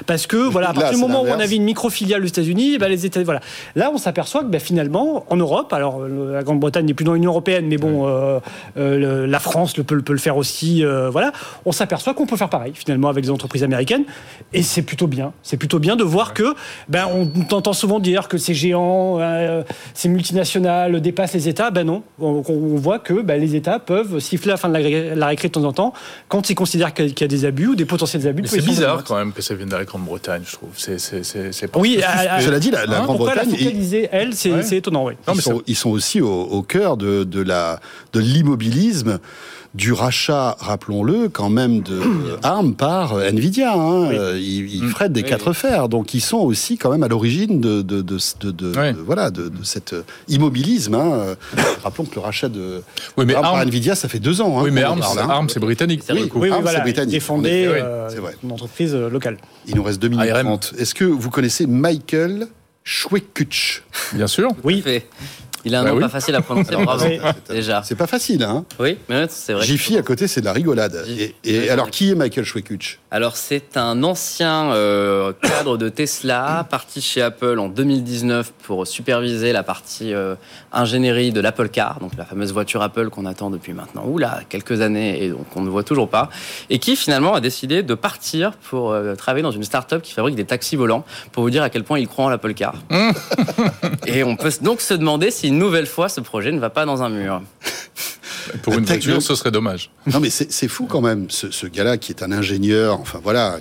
parce que voilà, à partir du moment où on avait une micro-filiale aux États-Unis, les États, voilà. Là, on s'aperçoit que finalement, en Europe, alors la Grande-Bretagne n'est plus dans l'Union européenne, mais bon, la France peut le faire aussi. Voilà, on s'aperçoit qu'on peut faire pareil finalement avec des entreprises américaines, et c'est plutôt bien. C'est plutôt bien de voir que, on entend souvent dire que ces géants, ces multinationales dépassent les États. Non, on voit que les États peuvent siffler à la fin de la récré de temps en temps quand ils considèrent qu'il y a des abus ou des potentiels abus. Mais c'est bizarre quand même que ça vienne de la Grande-Bretagne, je trouve. C'est pas oui, cela dit, la Grande-Bretagne. Pourquoi la focaliser, elle, c'est étonnant. Oui. Non, ils sont aussi au cœur de l'immobilisme, du rachat, rappelons-le, quand même, de ARM par Nvidia. Ils frettent des quatre fers, donc ils sont aussi quand même à l'origine de cet immobilisme. Rappelons que le rachat de ARM par Nvidia, ça fait 2 ans. Oui, mais ARM, c'est britannique. ARM, c'est britannique. Défendait une entreprise locale. Il nous reste 2 minutes 30. Est-ce que vous connaissez Michael Schwekutsch? Bien sûr. Oui. Il a un nom pas facile à prononcer, bravo, déjà. C'est pas facile, hein? Oui, mais c'est vrai. Jiffy à côté, c'est de la rigolade. Et alors, qui est Michael Schwekutsch? Alors, c'est un ancien cadre de Tesla, parti chez Apple en 2019 pour superviser la partie ingénierie de l'Apple Car, donc la fameuse voiture Apple qu'on attend depuis maintenant, quelques années, et donc on ne voit toujours pas, et qui finalement a décidé de partir pour travailler dans une start-up qui fabrique des taxis volants, pour vous dire à quel point il croit en l'Apple Car. Et on peut donc se demander si une nouvelle fois, ce projet ne va pas dans un mur. Pour une voiture, ce serait dommage. Non, mais c'est fou quand même, ce gars-là qui est un ingénieur, enfin voilà,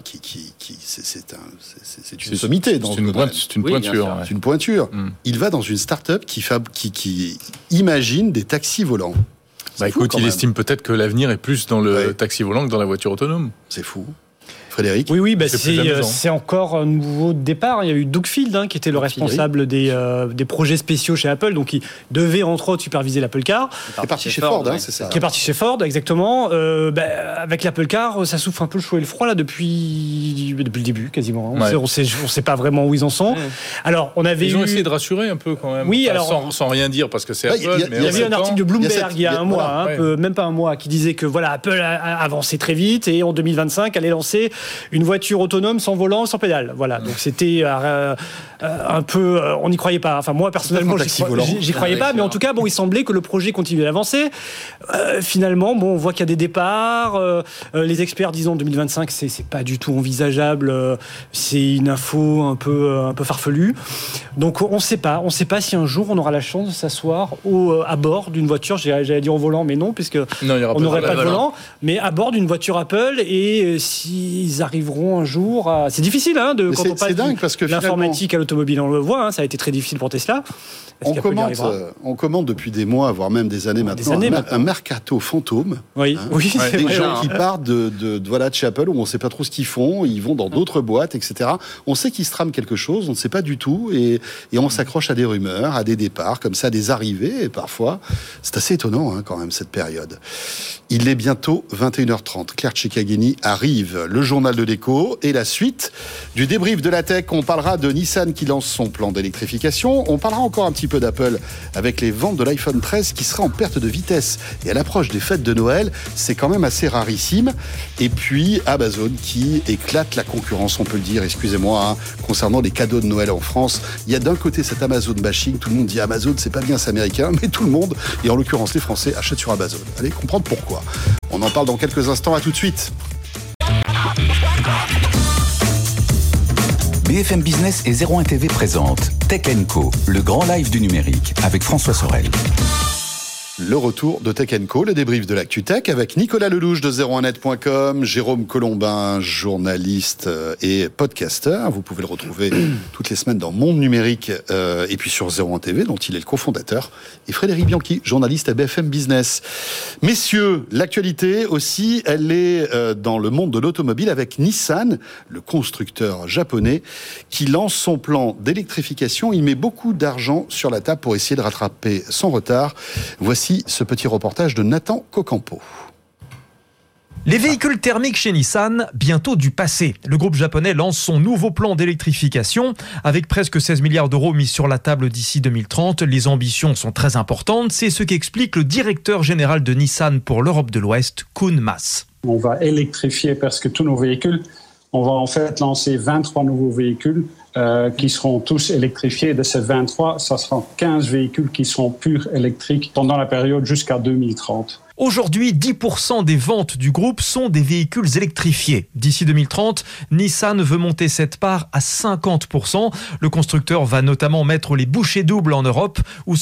c'est une sommité. C'est une pointure. C'est une pointure. Il va dans une start-up qui imagine des taxis volants. Écoute, il estime peut-être que l'avenir est plus dans le taxi volant que dans la voiture autonome. C'est fou. Frédéric? Oui, c'est encore un nouveau départ. Il y a eu Doug Field, qui était le responsable des projets spéciaux chez Apple, donc il devait entre autres superviser l'Apple Car. Qui est parti chez Ford, c'est ça. Qui est parti chez Ford, exactement. Avec l'Apple Car, ça souffre un peu le chaud et le froid là depuis le début quasiment. On sait pas vraiment où ils en sont. Alors ils ont essayé de rassurer un peu quand même. Oui, alors sans rien dire parce que c'est Apple. Il y avait un article de Bloomberg il y a un mois, même pas un mois, qui disait que Apple a avancé très vite et en 2025 allait lancer une voiture autonome sans volant, sans pédale. Voilà, donc c'était un peu... on n'y croyait pas. Enfin, moi, personnellement, j'y croyais pas, mais en tout cas, il semblait que le projet continuait d'avancer. Finalement, on voit qu'il y a des départs. Les experts disent en 2025, c'est pas du tout envisageable. C'est une info un peu farfelue. Donc, on sait pas si un jour, on aura la chance de s'asseoir à bord d'une voiture. J'allais dire au volant, mais non, puisque on n'aurait pas de volant. Mais à bord d'une voiture Apple, et s'ils arriveront un jour à... C'est difficile, quand on passe de l'informatique à l'automobile, on le voit, ça a été très difficile pour Tesla. On commande depuis des mois, voire même des années maintenant, un mercato fantôme. Oui, c'est des vrai, gens qui partent de chez Apple, où on ne sait pas trop ce qu'ils font, ils vont dans d'autres boîtes, etc. On sait qu'ils se trament quelque chose, on ne sait pas du tout, et on s'accroche à des rumeurs, à des départs, comme ça, à des arrivées, et parfois, c'est assez étonnant quand même, cette période. Il est bientôt 21h30. Claire Tchekageni arrive, le journal de l'écho, et la suite du débrief de la tech. On parlera de Nissan qui lance son plan d'électrification. On parlera encore un petit peu d'Apple avec les ventes de l'iPhone 13 qui sera en perte de vitesse. Et à l'approche des fêtes de Noël, c'est quand même assez rarissime. Et puis Amazon qui éclate la concurrence, on peut le dire, excusez-moi, concernant les cadeaux de Noël en France. Il y a d'un côté cet Amazon bashing, tout le monde dit Amazon, c'est pas bien, c'est américain, mais tout le monde, et en l'occurrence les Français, achètent sur Amazon. Allez comprendre pourquoi. On en parle dans quelques instants, à tout de suite. BFM Business et 01 TV présente Tech & Co, le grand live du numérique avec François Sorel. Le retour de Tech & Co, le débrief de l'actu tech avec Nicolas Lelouch de 01net.com, Jérôme Colombin, journaliste et podcasteur. Vous pouvez le retrouver toutes les semaines dans Monde Numérique et puis sur 01 TV, dont il est le cofondateur. Et Frédéric Bianchi, journaliste à BFM Business. Messieurs, l'actualité aussi, elle est dans le monde de l'automobile avec Nissan, le constructeur japonais, qui lance son plan d'électrification. Il met beaucoup d'argent sur la table pour essayer de rattraper son retard. Voici ce petit reportage de Nathan Cocampo. Les véhicules thermiques chez Nissan, bientôt du passé. Le groupe japonais lance son nouveau plan d'électrification. Avec presque 16 milliards d'euros mis sur la table d'ici 2030, les ambitions sont très importantes. C'est ce qu'explique le directeur général de Nissan pour l'Europe de l'Ouest, Kun Mas. On va électrifier presque tous nos véhicules on va en fait lancer 23 nouveaux véhicules qui seront tous électrifiés. De ces 23, ça sera 15 véhicules qui seront purs électriques pendant la période jusqu'à 2030. Aujourd'hui, 10% des ventes du groupe sont des véhicules électrifiés. D'ici 2030, Nissan veut monter cette part à 50%. Le constructeur va notamment mettre les bouchées doubles en Europe, où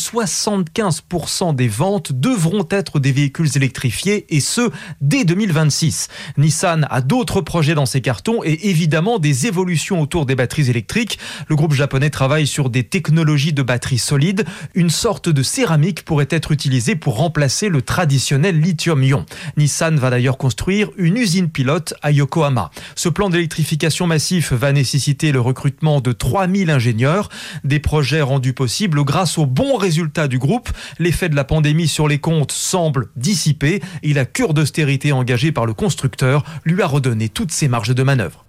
75% des ventes devront être des véhicules électrifiés, et ce, dès 2026. Nissan a d'autres projets dans ses cartons et évidemment des évolutions autour des batteries électriques. Le groupe japonais travaille sur des technologies de batteries solides. Une sorte de céramique pourrait être utilisée pour remplacer le traditionnel lithium-ion. Nissan va d'ailleurs construire une usine pilote à Yokohama. Ce plan d'électrification massif va nécessiter le recrutement de 3000 ingénieurs. Des projets rendus possibles grâce aux bons résultats du groupe. L'effet de la pandémie sur les comptes semble dissipé et la cure d'austérité engagée par le constructeur lui a redonné toutes ses marges de manœuvre.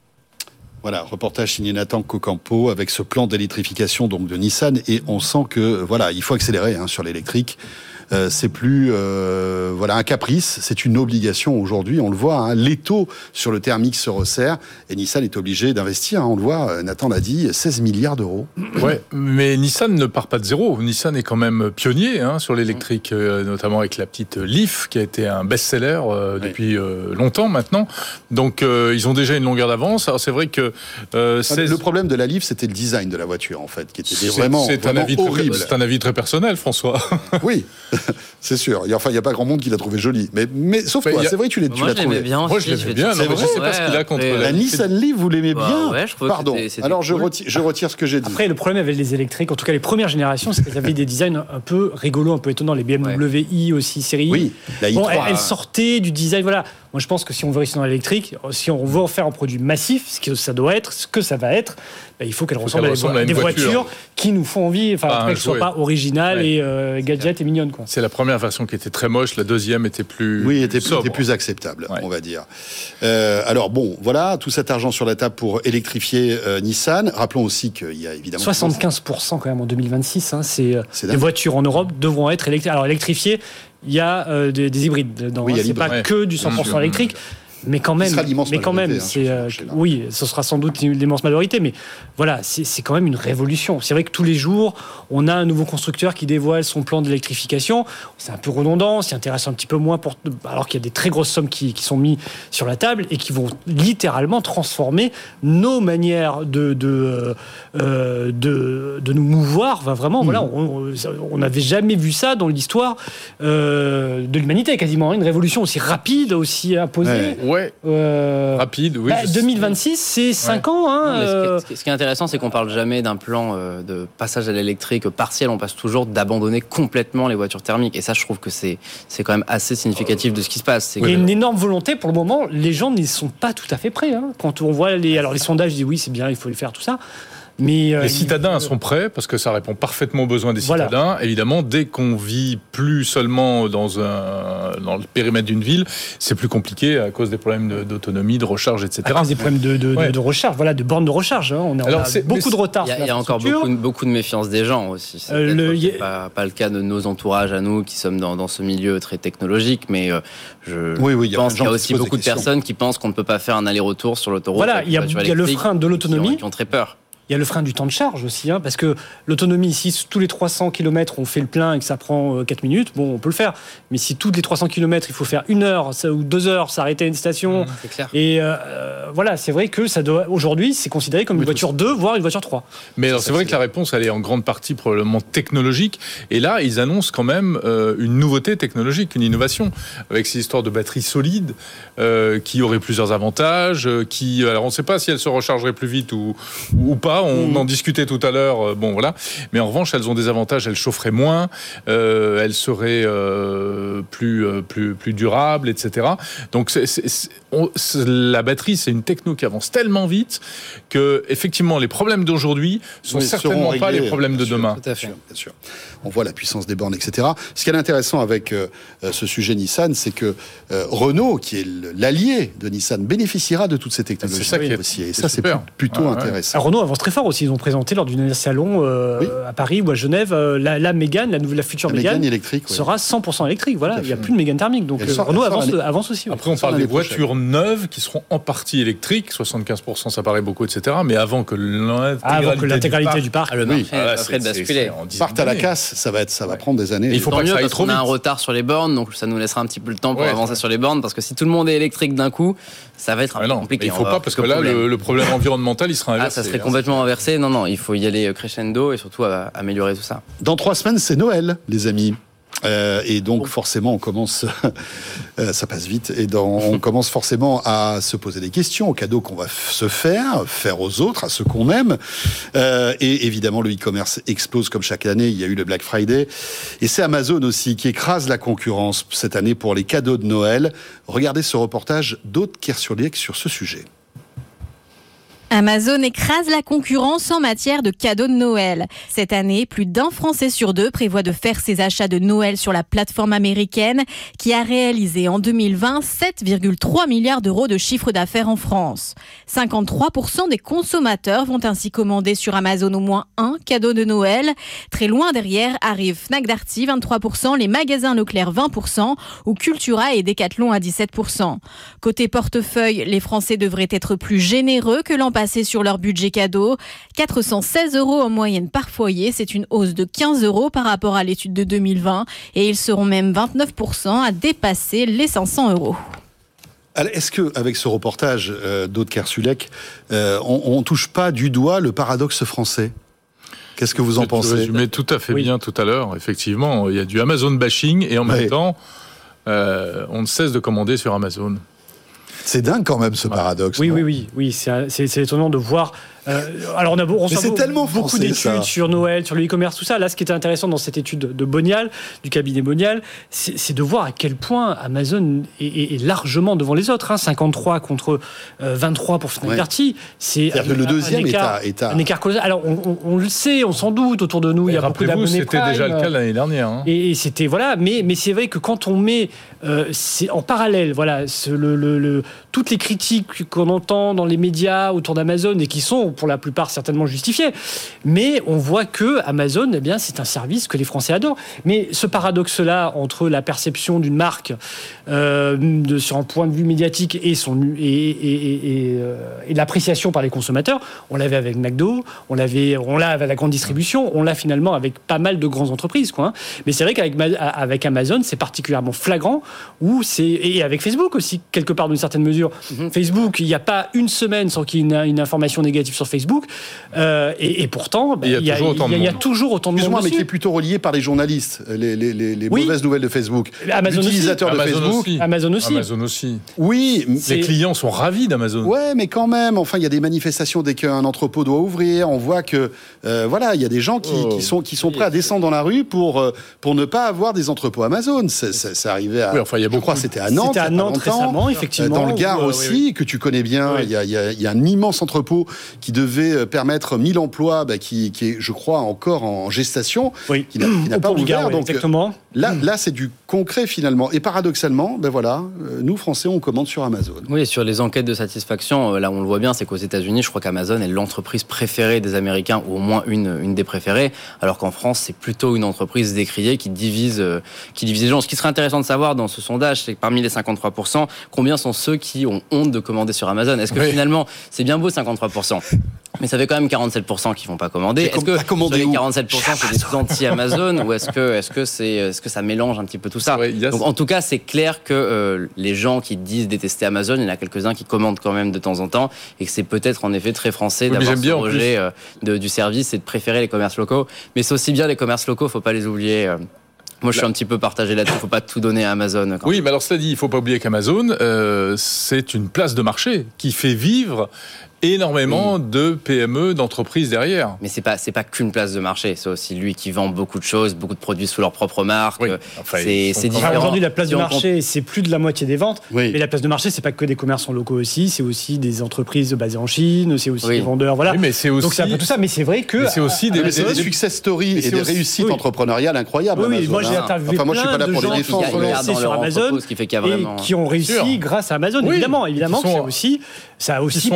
Voilà, reportage signé Nathan Cocampo avec ce plan d'électrification donc de Nissan, et on sent que voilà, il faut accélérer sur l'électrique. C'est plus un caprice, c'est une obligation aujourd'hui. On le voit, l'étau sur le thermique se resserre et Nissan est obligé d'investir. On le voit, Nathan l'a dit, 16 milliards d'euros. Ouais, mais Nissan ne part pas de zéro. Nissan est quand même pionnier sur l'électrique, notamment avec la petite Leaf qui a été un best-seller depuis longtemps maintenant. Donc ils ont déjà une longueur d'avance. Alors c'est vrai que le problème de la Leaf, c'était le design de la voiture en fait, qui était vraiment horrible. C'est un avis très personnel, François. Oui. C'est sûr. Il n'y a pas grand monde qui l'a trouvé jolie. Mais sauf toi, c'est vrai que tu l'as trouvé. Moi, je l'aimais bien. Je ne sais pas ce qu'il a contre la Nissan Leaf, vous l'aimez bien. Ouais, je trouve. Pardon. Alors, je retire ce que j'ai dit. Après, le problème avec les électriques, en tout cas les premières générations, c'est qu'elles avaient des designs un peu rigolos, un peu étonnants. Les BMW i aussi, série I. Oui, la i3. Elles sortaient du design. Voilà. Moi, je pense que si on veut réussir dans l'électrique, si on veut en faire un produit massif, ce que ça doit être, ce que ça va être, il faut qu'elle ressemble à des voitures qui nous font envie, enfin, qu'elle ne soit pas originale et gadget et mignonne. Quoi. C'est la première version qui était très moche, la deuxième était plus était plus acceptable, on va dire. Alors bon, voilà, tout cet argent sur la table pour électrifier Nissan. Rappelons aussi qu'il y a évidemment 75% quand même en 2026. Les voitures en Europe devront être électrifiées. Alors électrifiées, il y a des hybrides dedans. C'est pas que du 100% électrique. Mais quand même, oui, ce sera sans doute l'immense majorité, mais voilà, c'est quand même une révolution. C'est vrai que tous les jours, on a un nouveau constructeur qui dévoile son plan d'électrification. C'est un peu redondant, s'y intéresse un petit peu moins, alors qu'il y a des très grosses sommes qui sont mises sur la table et qui vont littéralement transformer nos manières de nous mouvoir. Enfin, vraiment, voilà, on n'avait jamais vu ça dans l'histoire de l'humanité, quasiment. Une révolution aussi rapide, aussi imposée. Rapide, oui. 2026, c'est 5 ans. Ce qui est intéressant, c'est qu'on parle jamais d'un plan de passage à l'électrique partiel. On passe toujours d'abandonner complètement les voitures thermiques. Et ça, je trouve que c'est quand même assez significatif de ce qui se passe. Il y a une énorme volonté. Pour le moment, les gens n'y sont pas tout à fait prêts. Quand on voit les sondages, disent oui, c'est bien, il faut le faire, tout ça. Mais les citadins sont prêts parce que ça répond parfaitement aux besoins des citadins. Voilà. Évidemment, dès qu'on vit plus seulement dans le périmètre d'une ville, c'est plus compliqué à cause des problèmes d'autonomie, de recharge, etc. À cause des problèmes de recharge, de bornes de recharge. On a beaucoup de retard. Il y a encore beaucoup de méfiance des gens aussi. C'est pas le cas de nos entourages à nous qui sommes dans ce milieu très technologique, mais je pense qu'il y a aussi beaucoup de personnes qui pensent qu'on ne peut pas faire un aller-retour sur l'autoroute. Voilà, il y a le frein de l'autonomie. Qui ont très peur. Il y a le frein du temps de charge aussi, parce que l'autonomie, si tous les 300 km on fait le plein et que ça prend 4 minutes, on peut le faire. Mais si tous les 300 km il faut faire 1 heure ou 2 heures, s'arrêter à une station, c'est clair. Et voilà, c'est vrai que aujourd'hui, c'est considéré comme une voiture 2, voire une voiture 3. Mais alors, c'est vrai que la réponse, elle est en grande partie probablement technologique. Et là, ils annoncent quand même une nouveauté technologique, une innovation, avec ces histoires de batteries solides qui auraient plusieurs avantages, alors on ne sait pas si elles se rechargeraient plus vite ou pas. On en discutait tout à l'heure, Mais en revanche, elles ont des avantages, elles chaufferaient moins, elles seraient plus durables, etc. Donc la batterie, c'est une techno qui avance tellement vite que, effectivement, les problèmes d'aujourd'hui sont certainement pas les problèmes de demain. Tout à fait. Bien sûr. On voit la puissance des bornes, etc. Ce qui est intéressant avec ce sujet Nissan, c'est que Renault, qui est l'allié de Nissan, bénéficiera de toutes ces technologies. C'est ça qui est aussi. Et ça, c'est plutôt intéressant. Renault avance très fort aussi. Ils ont présenté lors du salon à Paris ou à Genève la Mégane, la future Mégane électrique sera 100% électrique. Voilà, il n'y a plus de Mégane thermique. Donc Renault avance aussi. Après, on parle des voitures neuves qui seront en partie électriques. 75%, ça paraît beaucoup, etc. Mais avant que l'intégralité du parc, le marché après de basculer. Partent à la casse, ça va prendre des années. Il faut pas que ça aille trop vite. On a un retard sur les bornes, donc ça nous laissera un petit peu le temps pour avancer sur les bornes, parce que si tout le monde est électrique d'un coup, ça va être un peu compliqué. Il faut pas, parce que là, le problème environnemental, il sera inversé. Ça serait complètement inversé. Non, il faut y aller crescendo et surtout améliorer tout ça. Dans 3 semaines, c'est Noël, les amis. Et donc forcément on commence ça passe vite on commence forcément à se poser des questions aux cadeaux qu'on va se faire aux autres, à ceux qu'on aime, et évidemment le e-commerce explose comme chaque année. Il y a eu le Black Friday et c'est Amazon aussi qui écrase la concurrence cette année pour les cadeaux de Noël. Regardez ce reportage d'Aude Kersuliec sur ce sujet. Amazon écrase la concurrence en matière de cadeaux de Noël. Cette année, plus d'1 Français sur 2 prévoit de faire ses achats de Noël sur la plateforme américaine qui a réalisé en 2020 7,3 milliards d'euros de chiffre d'affaires en France. 53% des consommateurs vont ainsi commander sur Amazon au moins un cadeau de Noël. Très loin derrière arrivent Fnac Darty 23%, les magasins Leclerc 20% ou Cultura et Decathlon à 17%. Côté portefeuille, les Français devraient être plus généreux que l'an passé sur leur budget cadeau. 416 € en moyenne par foyer, c'est une hausse de 15 € par rapport à l'étude de 2020 et ils seront même 29% à dépasser les 500 €. Alors, est-ce qu'avec ce reportage d'Aude Kersuliec, on ne touche pas du doigt le paradoxe français ? Qu'est-ce que vous en pensez ? Vous résumez tout à fait bien tout à l'heure. Effectivement, il y a du Amazon bashing et en même temps, on ne cesse de commander sur Amazon. C'est dingue quand même ce paradoxe. Oui, c'est étonnant de voir. Alors on sort beaucoup d'études sur Noël, sur le e-commerce, tout ça. Là, ce qui était intéressant dans cette étude de Bonial, du cabinet Bonial, c'est de voir à quel point Amazon est largement devant les autres. 53 contre 23 pour Fnac Darty. C'est-à-dire que le deuxième est un écart colossal. Alors on le sait, on s'en doute autour de nous. Il y a beaucoup d'abonnés. C'était déjà le cas l'année dernière. Et c'était mais c'est vrai que quand on met en parallèle, toutes les critiques qu'on entend dans les médias autour d'Amazon et qui sont pour la plupart certainement justifiées, mais on voit que Amazon, c'est un service que les Français adorent. Mais ce paradoxe-là entre la perception d'une marque sur un point de vue médiatique et l'appréciation par les consommateurs, on l'avait avec McDo, on l'a avec la grande distribution, on l'a finalement avec pas mal de grandes entreprises, quoi. Mais c'est vrai qu'avec Amazon, c'est particulièrement flagrant, et avec Facebook aussi, quelque part d'une certaine mesure. Facebook, il n'y a pas une semaine sans qu'il y ait une information négative sur Facebook, et pourtant, il y a toujours autant de monde mais dessus. qui est plutôt relié par les journalistes, les mauvaises nouvelles de Facebook. L'utilisateur de Facebook. Amazon aussi. Oui. Les clients sont ravis d'Amazon. Ouais, mais quand même, enfin, il y a des manifestations dès qu'un entrepôt doit ouvrir. On voit que, il y a des gens qui sont prêts à descendre dans la rue pour ne pas avoir des entrepôts Amazon. Ça arrivait à. Oui, enfin, il y a beaucoup. Je crois que c'était à Nantes. C'était à Nantes récemment, effectivement. Dans le Gard aussi, que tu connais bien. Il y a un immense entrepôt qui devait permettre 1000 emplois, qui est, je crois, encore en gestation, qui n'a pas ouvert. Donc exactement. Là, c'est du concret finalement. Et paradoxalement, nous Français, on commande sur Amazon. Oui, sur les enquêtes de satisfaction, là on le voit bien, c'est qu'aux États-Unis, je crois qu'Amazon est l'entreprise préférée des Américains, ou au moins une des préférées, alors qu'en France, c'est plutôt une entreprise décriée qui divise les gens. Ce qui serait intéressant de savoir dans ce sondage, c'est que parmi les 53%, combien sont ceux qui ont honte de commander sur Amazon ? Est-ce que finalement, c'est bien beau 53%, mais ça fait quand même 47% qui vont pas commander. Est-ce que sur les 47%, c'est des anti-Amazon, ou est-ce que ça mélange un petit peu tout ça ? Donc en tout cas, c'est clair que les gens qui disent détester Amazon, il y en a quelques-uns qui commandent quand même de temps en temps, et que c'est peut-être en effet très français d'avoir ce rejet du service et de préférer les commerces locaux. Mais c'est aussi bien les commerces locaux, faut pas les oublier. Moi, je suis un petit peu partagé là-dessus. Il ne faut pas tout donner à Amazon. Oui, mais alors cela dit, il ne faut pas oublier qu'Amazon, c'est une place de marché qui fait vivre énormément de PME, d'entreprises derrière. Mais c'est pas qu'une place de marché, c'est aussi lui qui vend beaucoup de choses, beaucoup de produits sous leur propre marque. Oui. C'est différent. Aujourd'hui, la place de marché, c'est plus de la moitié des ventes. Oui. Mais la place de marché, c'est pas que des commerçants locaux aussi, c'est aussi des entreprises basées en Chine, c'est aussi des vendeurs. Voilà. Oui, mais c'est aussi... Donc c'est un peu tout ça, mais c'est vrai que c'est aussi des success stories et des réussites entrepreneuriales incroyables. Oui, Amazon, moi j'ai interviewé plein de gens qui sont lancés sur Amazon et qui ont réussi grâce à Amazon. Évidemment, c'est aussi ça a aussi permis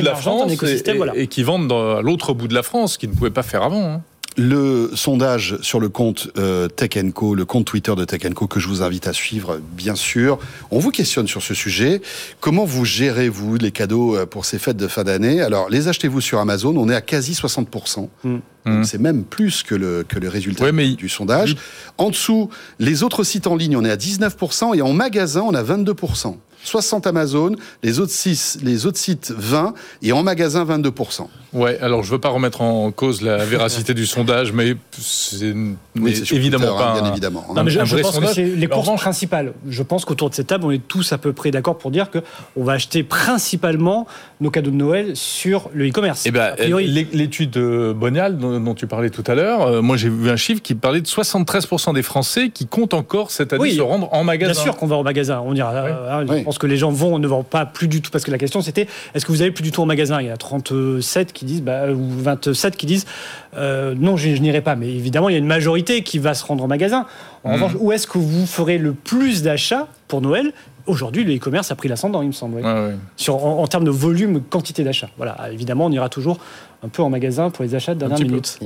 la France et qui vendent à l'autre bout de la France, qui ne pouvaient pas faire avant. Hein. Le sondage sur le compte Tech & Co, le compte Twitter de Tech & Co, que je vous invite à suivre, bien sûr. On vous questionne sur ce sujet. Comment vous gérez, vous, les cadeaux pour ces fêtes de fin d'année ? Alors, les achetez-vous sur Amazon ? On est à quasi 60%. Donc, c'est même plus que le résultat du sondage. En dessous, les autres sites en ligne, on est à 19%. Et en magasin, on a 22%. 60 Amazon, les autres sites 20 et en magasin 22%. Ouais, alors je veux pas remettre en cause la véracité du sondage, mais c'est évidemment Twitter, pas bien évidemment. Non, mais je pense sondage. que c'est les courses principales. Je pense qu'autour de cette table, on est tous à peu près d'accord pour dire que on va acheter principalement nos cadeaux de Noël sur le e-commerce. Eh ben, l'étude Bonial dont tu parlais tout à l'heure, moi j'ai vu un chiffre qui parlait de 73% des Français qui comptent encore cette année se rendre en magasin. Bien sûr qu'on va en magasin. On dira. Je pense que les gens ne vont pas plus du tout, parce que la question c'était est-ce que vous allez plus du tout en magasin ? Il y a 37 qui disent, ou 27 qui disent non, je n'irai pas. Mais évidemment, il y a une majorité qui va se rendre en magasin. En revanche, où est-ce que vous ferez le plus d'achats pour Noël ? Aujourd'hui, le e-commerce a pris l'ascendant, il me semble. En termes de volume, quantité d'achats. Voilà, évidemment, on ira toujours un peu en magasin pour les achats de dernière minute.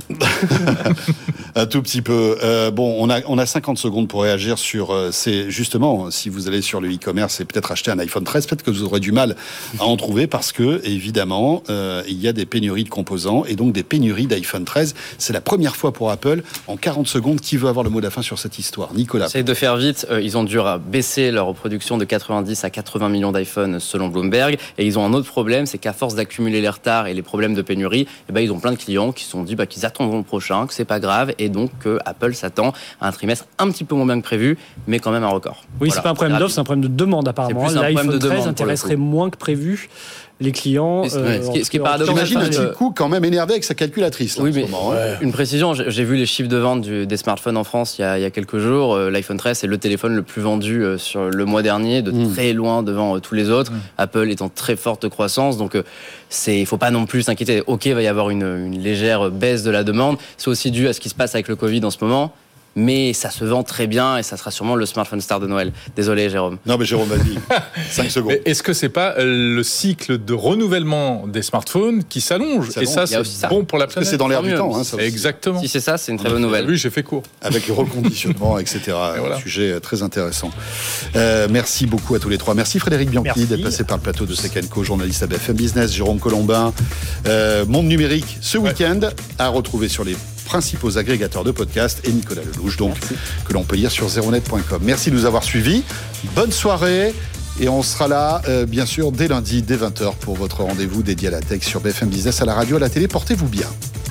Un tout petit peu. On a 50 secondes pour réagir sur justement, si vous allez sur le e-commerce et peut-être acheter un iPhone 13, peut-être que vous aurez du mal à en trouver parce que, évidemment, il y a des pénuries de composants et donc des pénuries d'iPhone 13. C'est la première fois pour Apple. En 40 secondes, qui veut avoir le mot de la fin sur cette histoire ? Nicolas. J'essaie de faire vite. Ils ont dû baisser leur production de 90 à 80 millions d'iPhone selon Bloomberg. Et ils ont un autre problème, c'est qu'à force d'accumuler les retards et les problèmes de pénurie, ils ont plein de clients qui se sont dit qu'ils attendront le prochain, que c'est pas grave, et donc que Apple s'attend à un trimestre un petit peu moins bien que prévu, mais quand même un record. Oui, voilà, c'est pas un problème d'offre, c'est un problème de demande apparemment. L'iPhone 13 intéresserait moins que prévu les clients. Ce qui est paradoxal. J'imagine Tim Cook quand même énervé avec sa calculatrice. Là, oui, mais une précision, j'ai vu les chiffres de vente des smartphones en France il y a quelques jours. L'iPhone 13 c'est le téléphone le plus vendu sur le mois dernier, de très loin devant tous les autres. Apple est en très forte croissance, donc il faut pas non plus s'inquiéter. Ok, il va y avoir une légère baisse de la demande. C'est aussi dû à ce qui se passe avec le Covid en ce moment. Mais ça se vend très bien et ça sera sûrement le smartphone star de Noël. Désolé, Jérôme. Non, mais Jérôme, vas-y. 5 secondes. Mais est-ce que c'est pas le cycle de renouvellement des smartphones qui s'allonge ? Et ça, c'est bon pour la planète. Parce que c'est dans l'air du temps. Ça exactement. Si c'est ça, c'est une très bonne nouvelle. Oui, j'ai fait court. Avec le reconditionnement, etc. Voilà. Un sujet très intéressant. Merci beaucoup à tous les trois. Merci Frédéric Bianchi d'être passé par le plateau de Tech & Co, journaliste à BFM Business. Jérôme Colombin. Monde numérique ce week-end à retrouver sur les principaux agrégateurs de podcasts, et Nicolas Lelouch, donc, que l'on peut lire sur zeronet.com. Merci de nous avoir suivis. Bonne soirée. Et on sera là, bien sûr, dès lundi, dès 20h, pour votre rendez-vous dédié à la tech sur BFM Business, à la radio, à la télé. Portez-vous bien.